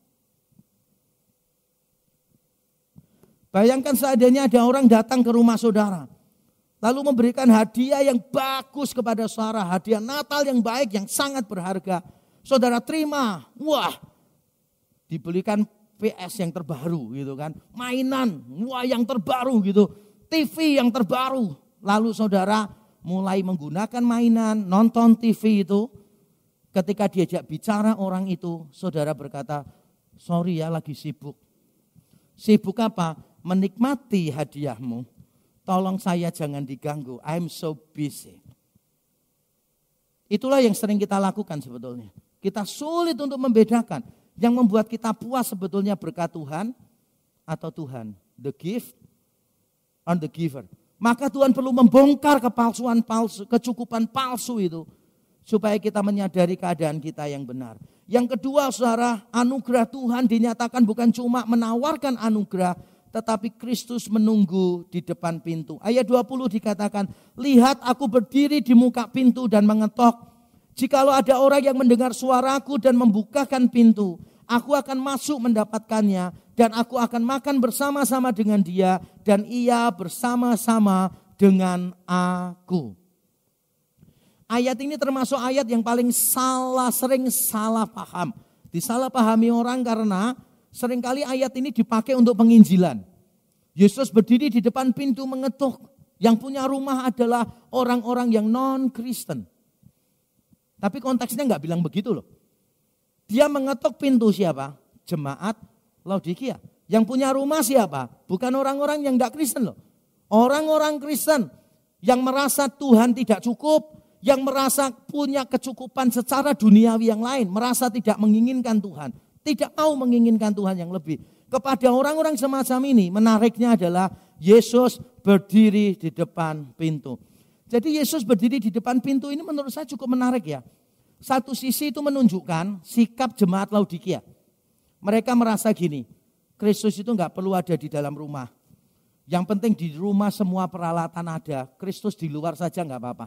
Bayangkan seandainya ada orang datang ke rumah saudara. Lalu memberikan hadiah yang bagus kepada saudara. Hadiah Natal yang baik, yang sangat berharga. Saudara terima. Wah, dibelikan PS yang terbaru gitu kan, mainan wah yang terbaru gitu, TV yang terbaru. Lalu saudara mulai menggunakan mainan, nonton TV itu, ketika diajak bicara orang itu, saudara berkata, sorry ya lagi sibuk. Sibuk apa? Menikmati hadiahmu. Tolong saya jangan diganggu, I'm so busy. Itulah yang sering kita lakukan sebetulnya. Kita sulit untuk membedakan. Yang membuat kita puas sebetulnya berkat Tuhan atau Tuhan. The gift or the giver. Maka Tuhan perlu membongkar kepalsuan palsu, kecukupan palsu itu. Supaya kita menyadari keadaan kita yang benar. Yang kedua saudara, anugerah Tuhan dinyatakan bukan cuma menawarkan anugerah. Tetapi Kristus menunggu di depan pintu. Ayat 20 dikatakan, lihat aku berdiri di muka pintu dan mengetok. Jikalau ada orang yang mendengar suaraku dan membukakan pintu, aku akan masuk mendapatkannya dan aku akan makan bersama-sama dengan dia dan ia bersama-sama dengan aku. Ayat ini termasuk ayat yang paling sering salah paham. Disalahpahami orang karena seringkali ayat ini dipakai untuk penginjilan. Yesus berdiri di depan pintu mengetuk. Yang punya rumah adalah orang-orang yang non-Kristen. Tapi konteksnya enggak bilang begitu loh. Dia mengetuk pintu siapa? Jemaat Laodikia. Yang punya rumah siapa? Bukan orang-orang yang enggak Kristen loh. Orang-orang Kristen yang merasa Tuhan tidak cukup, yang merasa punya kecukupan secara duniawi yang lain, merasa tidak menginginkan Tuhan, tidak mau menginginkan Tuhan yang lebih. Kepada orang-orang semacam ini menariknya adalah Yesus berdiri di depan pintu. Jadi Yesus berdiri di depan pintu ini menurut saya cukup menarik ya. Satu sisi itu menunjukkan sikap jemaat Laodikia. Mereka merasa gini, Kristus itu enggak perlu ada di dalam rumah. Yang penting di rumah semua peralatan ada, Kristus di luar saja enggak apa-apa.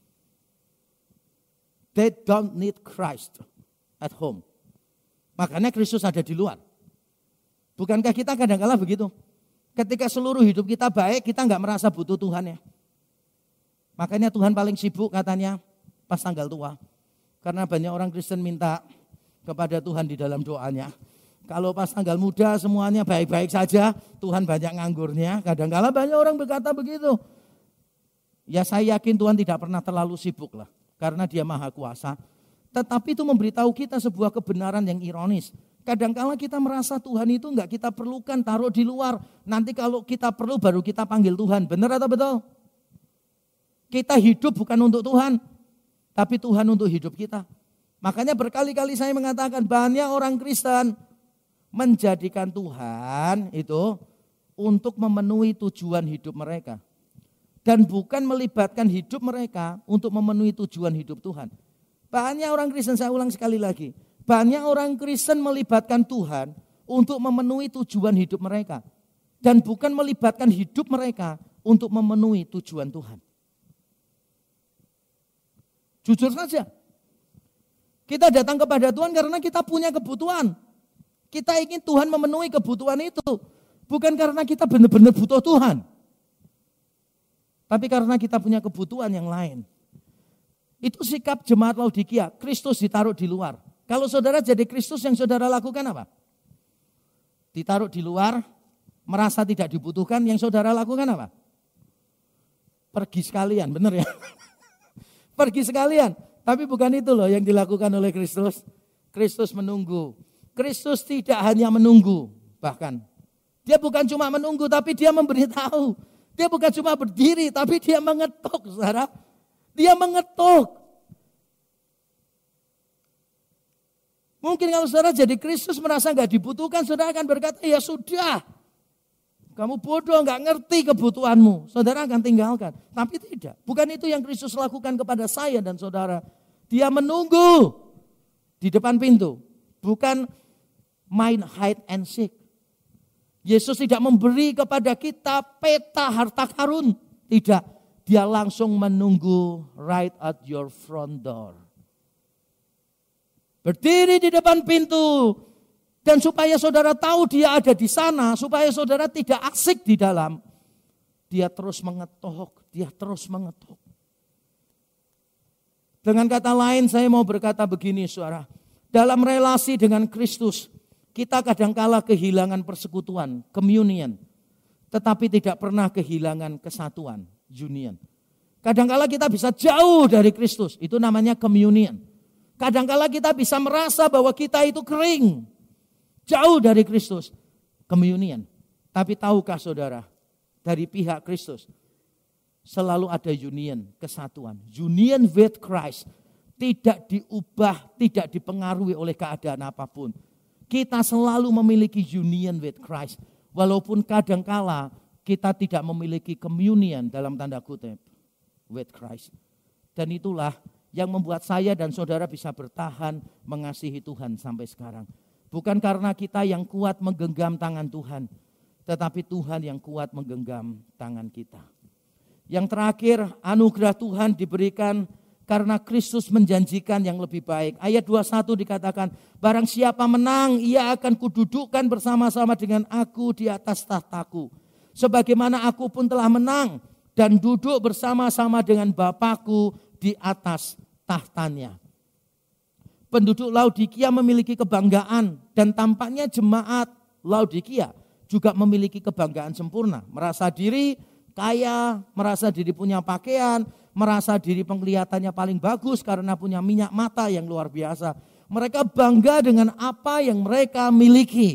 They don't need Christ at home. Makanya Kristus ada di luar. Bukankah kita kadang-kala begitu? Ketika seluruh hidup kita baik, kita enggak merasa butuh Tuhan ya. Makanya Tuhan paling sibuk katanya pas tanggal tua. Karena banyak orang Kristen minta kepada Tuhan di dalam doanya. Kalau pas tanggal muda semuanya baik-baik saja, Tuhan banyak nganggurnya. Kadang-kala banyak orang berkata begitu. Ya saya yakin Tuhan tidak pernah terlalu sibuk lah. Karena dia maha kuasa. Tetapi itu memberitahu kita sebuah kebenaran yang ironis. Kadang-kala kita merasa Tuhan itu enggak kita perlukan, taruh di luar. Nanti kalau kita perlu baru kita panggil Tuhan. Benar atau betul? Kita hidup bukan untuk Tuhan, tapi Tuhan untuk hidup kita. Makanya berkali-kali saya mengatakan banyak orang Kristen menjadikan Tuhan itu untuk memenuhi tujuan hidup mereka. Dan bukan melibatkan hidup mereka untuk memenuhi tujuan hidup Tuhan. Banyak orang Kristen, saya ulang sekali lagi. Banyak orang Kristen melibatkan Tuhan untuk memenuhi tujuan hidup mereka. Dan bukan melibatkan hidup mereka untuk memenuhi tujuan Tuhan. Jujur saja, kita datang kepada Tuhan karena kita punya kebutuhan. Kita ingin Tuhan memenuhi kebutuhan itu. Bukan karena kita benar-benar butuh Tuhan. Tapi karena kita punya kebutuhan yang lain. Itu sikap jemaat Laodikia, Kristus ditaruh di luar. Kalau saudara jadi Kristus yang saudara lakukan apa? Ditaruh di luar, merasa tidak dibutuhkan, yang saudara lakukan apa? Pergi sekalian, benar ya? Pergi sekalian, tapi bukan itu loh yang dilakukan oleh Kristus. Kristus menunggu. Kristus tidak hanya menunggu, bahkan dia bukan cuma menunggu, tapi dia memberitahu. Dia bukan cuma berdiri, tapi dia mengetuk, saudara. Dia mengetuk. Mungkin kalau saudara jadi Kristus merasa nggak dibutuhkan, saudara akan berkata, ya sudah. Kamu bodoh, nggak ngerti kebutuhanmu. Saudara akan tinggalkan. Tapi tidak. Bukan itu yang Kristus lakukan kepada saya dan saudara. Dia menunggu di depan pintu. Bukan main hide and seek. Yesus tidak memberi kepada kita peta harta karun. Tidak. Dia langsung menunggu right at your front door. Berdiri di depan pintu. Dan supaya saudara tahu dia ada di sana, supaya saudara tidak asik di dalam, dia terus mengetuk, dia terus mengetuk. Dengan kata lain saya mau berkata begini saudara, dalam relasi dengan Kristus, Kita kadangkala kehilangan persekutuan, communion, tetapi tidak pernah kehilangan kesatuan, union. Kadangkala kita bisa jauh dari Kristus, itu namanya communion. Kadangkala kita bisa merasa bahwa kita itu kering, jauh dari Kristus, communion. Tapi tahukah saudara, dari pihak Kristus selalu ada union, kesatuan. Union with Christ, tidak diubah, tidak dipengaruhi oleh keadaan apapun. Kita selalu memiliki union with Christ. Walaupun kadangkala kita tidak memiliki communion dalam tanda kutip with Christ. Dan itulah yang membuat saya dan saudara bisa bertahan mengasihi Tuhan sampai sekarang. Bukan karena kita yang kuat menggenggam tangan Tuhan, tetapi Tuhan yang kuat menggenggam tangan kita. Yang terakhir, anugerah Tuhan diberikan karena Kristus menjanjikan yang lebih baik. Ayat 21 dikatakan, barang siapa menang, ia akan kududukkan bersama-sama dengan aku di atas tahtaku. Sebagaimana aku pun telah menang dan duduk bersama-sama dengan Bapakku di atas tahtanya. Penduduk Laodikia memiliki kebanggaan dan tampaknya jemaat Laodikia juga memiliki kebanggaan sempurna. Merasa diri kaya, merasa diri punya pakaian, merasa diri penglihatannya paling bagus karena punya minyak mata yang luar biasa. Mereka bangga dengan apa yang mereka miliki.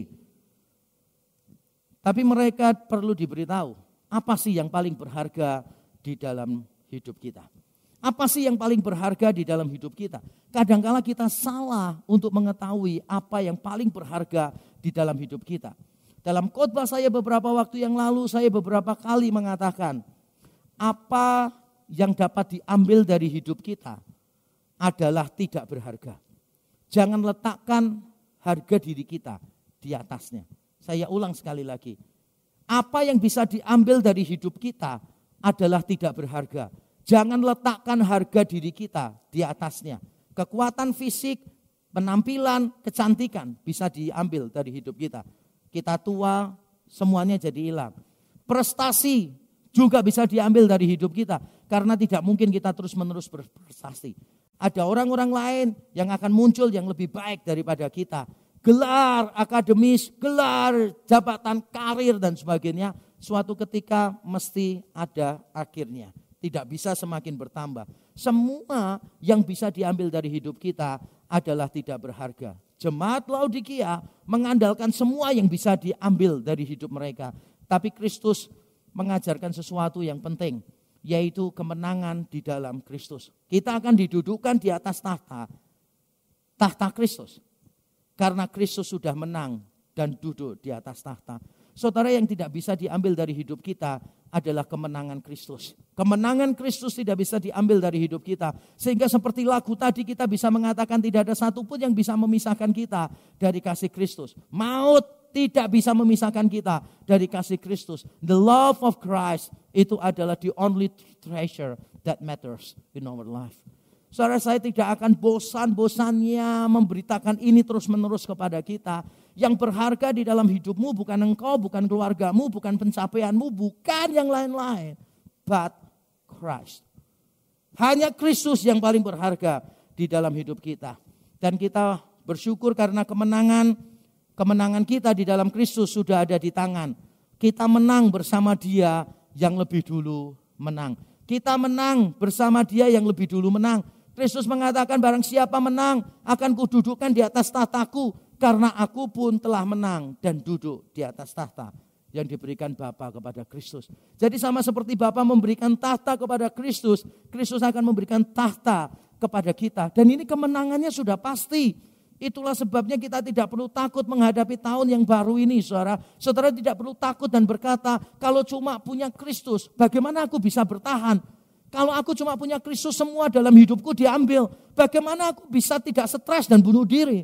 Tapi mereka perlu diberitahu, apa sih yang paling berharga di dalam hidup kita? Apa sih yang paling berharga di dalam hidup kita? Kadangkala kita salah untuk mengetahui apa yang paling berharga di dalam hidup kita. Dalam khotbah saya beberapa waktu yang lalu, saya beberapa kali mengatakan, apa yang dapat diambil dari hidup kita adalah tidak berharga. Jangan letakkan harga diri kita di atasnya. Saya ulang sekali lagi. Apa yang bisa diambil dari hidup kita adalah tidak berharga. Jangan letakkan harga diri kita di atasnya. Kekuatan fisik, penampilan, kecantikan bisa diambil dari hidup kita. Kita tua, semuanya jadi hilang. Prestasi juga bisa diambil dari hidup kita. Karena tidak mungkin kita terus-menerus berprestasi. Ada orang-orang lain yang akan muncul yang lebih baik daripada kita. Gelar akademis, gelar jabatan karir dan sebagainya. Suatu ketika mesti ada akhirnya. Tidak bisa semakin bertambah. Semua yang bisa diambil dari hidup kita adalah tidak berharga. Jemaat Laodikia mengandalkan semua yang bisa diambil dari hidup mereka. Tapi Kristus mengajarkan sesuatu yang penting, yaitu kemenangan di dalam Kristus. Kita akan didudukkan di atas tahta Kristus. Karena Kristus sudah menang dan duduk di atas tahta. Saudara, yang tidak bisa diambil dari hidup kita adalah kemenangan Kristus. Kemenangan Kristus tidak bisa diambil dari hidup kita. Sehingga seperti lagu tadi kita bisa mengatakan tidak ada satupun yang bisa memisahkan kita dari kasih Kristus. Maut tidak bisa memisahkan kita dari kasih Kristus. The love of Christ itu adalah the only treasure that matters in our life. Saudara, saya tidak akan bosan-bosannya memberitakan ini terus-menerus kepada kita. Yang berharga di dalam hidupmu bukan engkau, bukan keluargamu, bukan pencapaianmu, bukan yang lain-lain. But Christ. Hanya Kristus yang paling berharga di dalam hidup kita. Dan kita bersyukur karena kemenangan kita di dalam Kristus sudah ada di tangan. Kita menang bersama Dia yang lebih dulu menang. Kita menang bersama Dia yang lebih dulu menang. Kristus mengatakan barang siapa menang akan kududukkan di atas tahtaku. Karena aku pun telah menang dan duduk di atas tahta yang diberikan Bapa kepada Kristus. Jadi sama seperti Bapa memberikan tahta kepada Kristus, Kristus akan memberikan tahta kepada kita. Dan ini kemenangannya sudah pasti. Itulah sebabnya kita tidak perlu takut menghadapi tahun yang baru ini, saudara. Saudara tidak perlu takut dan berkata, kalau cuma punya Kristus, bagaimana aku bisa bertahan? Kalau aku cuma punya Kristus, semua dalam hidupku diambil. Bagaimana aku bisa tidak stres dan bunuh diri?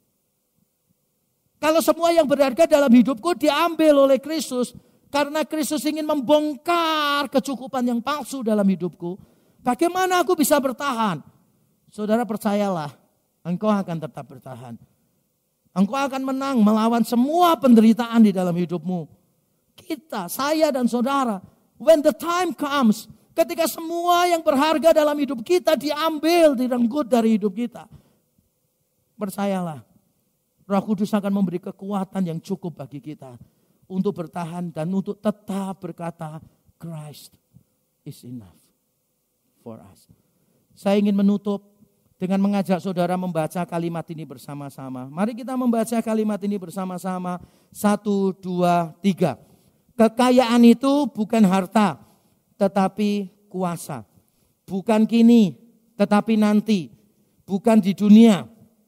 Kalau semua yang berharga dalam hidupku diambil oleh Kristus, karena Kristus ingin membongkar kecukupan yang palsu dalam hidupku, bagaimana aku bisa bertahan? Saudara, percayalah, engkau akan tetap bertahan. Engkau akan menang melawan semua penderitaan di dalam hidupmu. Kita, saya dan saudara, when the time comes, ketika semua yang berharga dalam hidup kita diambil, direnggut dari hidup kita, percayalah, Roh Kudus akan memberi kekuatan yang cukup bagi kita untuk bertahan dan untuk tetap berkata, Christ is enough for us. Saya ingin menutup dengan mengajak saudara membaca kalimat ini bersama-sama. Mari kita membaca kalimat ini bersama-sama. 1, 2, 3. Kekayaan itu bukan harta, tetapi kuasa. Bukan kini, tetapi nanti. Bukan di dunia.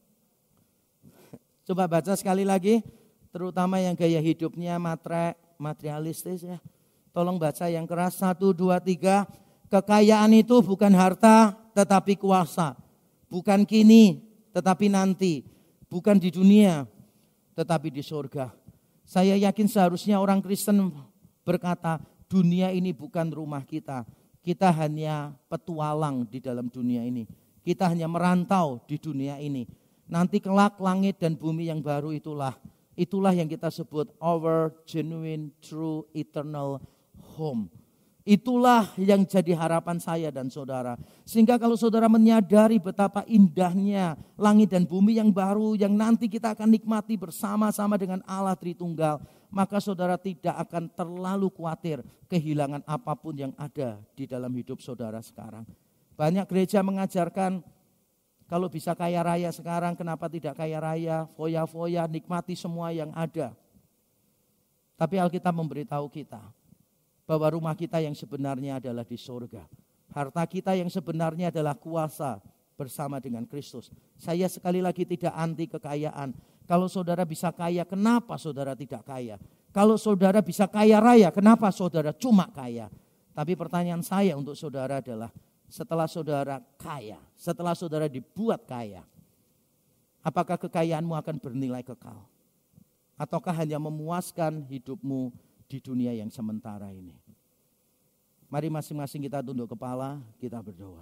Coba baca sekali lagi, terutama yang gaya hidupnya materialistis ya. Tolong baca yang keras, 1, 2, 3. Kekayaan itu bukan harta, tetapi kuasa. Bukan kini, tetapi nanti. Bukan di dunia, tetapi di surga. Saya yakin seharusnya orang Kristen berkata, dunia ini bukan rumah kita. Kita hanya petualang di dalam dunia ini. Kita hanya merantau di dunia ini. Nanti kelak langit dan bumi yang baru itulah yang kita sebut our genuine, true, eternal home. Itulah yang jadi harapan saya dan saudara. Sehingga kalau saudara menyadari betapa indahnya langit dan bumi yang baru, yang nanti kita akan nikmati bersama-sama dengan Allah Tritunggal, maka saudara tidak akan terlalu khawatir kehilangan apapun yang ada di dalam hidup saudara sekarang. Banyak gereja mengajarkan, kalau bisa kaya raya sekarang, kenapa tidak kaya raya, foya-foya, nikmati semua yang ada. Tapi Alkitab memberitahu kita bahwa rumah kita yang sebenarnya adalah di surga. Harta kita yang sebenarnya adalah kuasa bersama dengan Kristus. Saya sekali lagi tidak anti kekayaan. Kalau saudara bisa kaya, kenapa saudara tidak kaya? Kalau saudara bisa kaya raya, kenapa saudara cuma kaya? Tapi pertanyaan saya untuk saudara adalah, setelah saudara kaya, setelah saudara dibuat kaya, apakah kekayaanmu akan bernilai kekal? Ataukah hanya memuaskan hidupmu di dunia yang sementara ini? Mari masing-masing kita tunduk kepala, kita berdoa.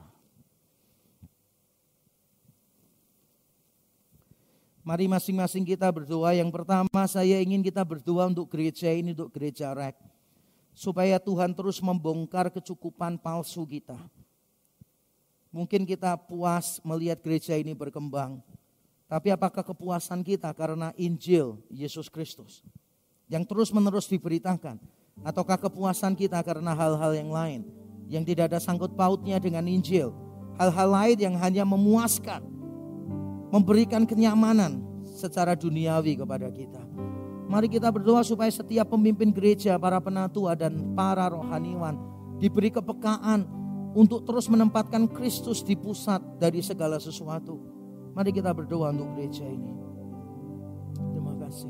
Mari masing-masing kita berdoa. Yang pertama, saya ingin kita berdoa untuk gereja ini, untuk gereja REK. Supaya Tuhan terus membongkar kecukupan palsu kita. Mungkin kita puas melihat gereja ini berkembang. Tapi apakah kepuasan kita karena Injil Yesus Kristus yang terus-menerus diberitakan? Ataukah kepuasan kita karena hal-hal yang lain yang tidak ada sangkut pautnya dengan Injil? Hal-hal lain yang hanya memuaskan, memberikan kenyamanan secara duniawi kepada kita. Mari kita berdoa supaya setiap pemimpin gereja, para penatua dan para rohaniwan diberi kepekaan untuk terus menempatkan Kristus di pusat dari segala sesuatu. Mari kita berdoa untuk gereja ini. Terima kasih.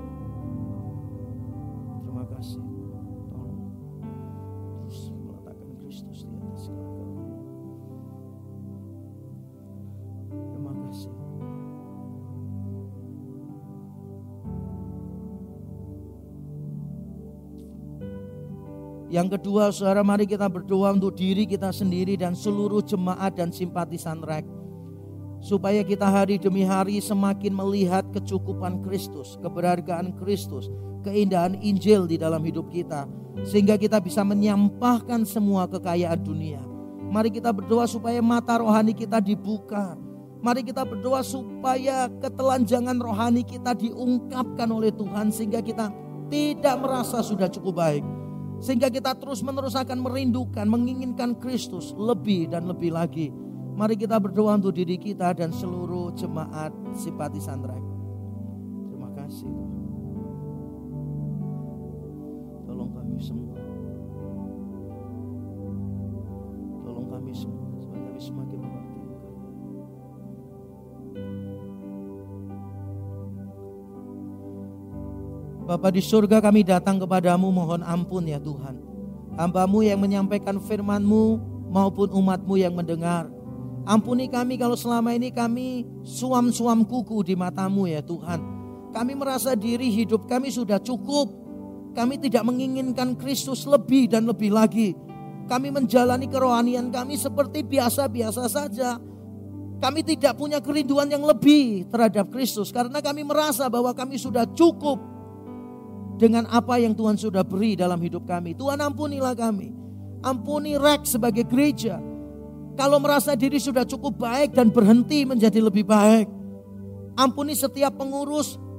Terima kasih. Tolong terus meletakkan Kristus di atas segala-galanya. Terima kasih. Yang kedua, saudara, mari kita berdoa untuk diri kita sendiri dan seluruh jemaat dan simpatisan REK. Supaya kita hari demi hari semakin melihat kecukupan Kristus, keberhargaan Kristus, keindahan Injil di dalam hidup kita. Sehingga kita bisa menyampahkan semua kekayaan dunia. Mari kita berdoa supaya mata rohani kita dibuka. Mari kita berdoa supaya ketelanjangan rohani kita diungkapkan oleh Tuhan. Sehingga kita tidak merasa sudah cukup baik. Sehingga kita terus-menerus akan merindukan, menginginkan Kristus lebih dan lebih lagi. Mari kita berdoa untuk diri kita dan seluruh jemaat simpatisan REK. Terima kasih. Tolong kami semua. Tolong kami semua supaya kami semakin mengerti Engkau. Bapa di surga, kami datang kepadamu mohon ampun ya Tuhan. Hamba-Mu yang menyampaikan firman-Mu maupun umat-Mu yang mendengar. Ampuni kami kalau selama ini kami suam-suam kuku di mata-Mu ya Tuhan. Kami merasa diri hidup kami sudah cukup. Kami tidak menginginkan Kristus lebih dan lebih lagi. Kami menjalani kerohanian kami seperti biasa-biasa saja. Kami tidak punya kerinduan yang lebih terhadap Kristus. Karena kami merasa bahwa kami sudah cukup dengan apa yang Tuhan sudah beri dalam hidup kami. Tuhan ampunilah kami. Ampuni REK sebagai gereja. Kalau merasa diri sudah cukup baik dan berhenti menjadi lebih baik. Ampuni setiap pengurus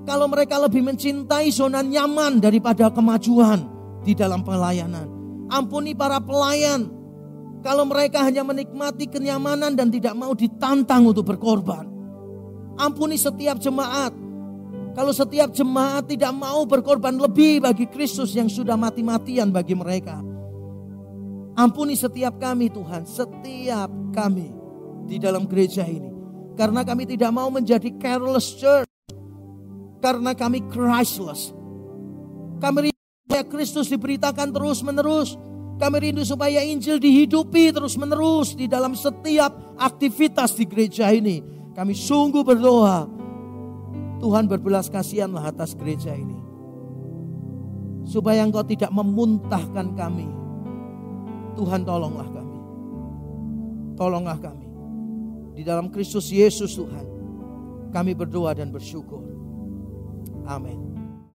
Kalau mereka lebih mencintai zona nyaman daripada kemajuan di dalam pelayanan. Ampuni para pelayan. Kalau mereka hanya menikmati kenyamanan dan tidak mau ditantang untuk berkorban. Ampuni setiap jemaat. Kalau setiap jemaat tidak mau berkorban lebih bagi Kristus yang sudah mati-matian bagi mereka. Ampuni setiap kami Tuhan, setiap kami di dalam gereja ini. Karena kami tidak mau menjadi careless church. Karena kami Christless. Kami rindu supaya Kristus diberitakan terus menerus. Kami rindu supaya Injil dihidupi terus menerus di dalam setiap aktivitas di gereja ini. Kami sungguh berdoa, Tuhan berbelas kasihanlah atas gereja ini. Supaya Engkau tidak memuntahkan kami. Tuhan tolonglah kami. Tolonglah kami. Di dalam Kristus Yesus Tuhan, kami berdoa dan bersyukur. Amin.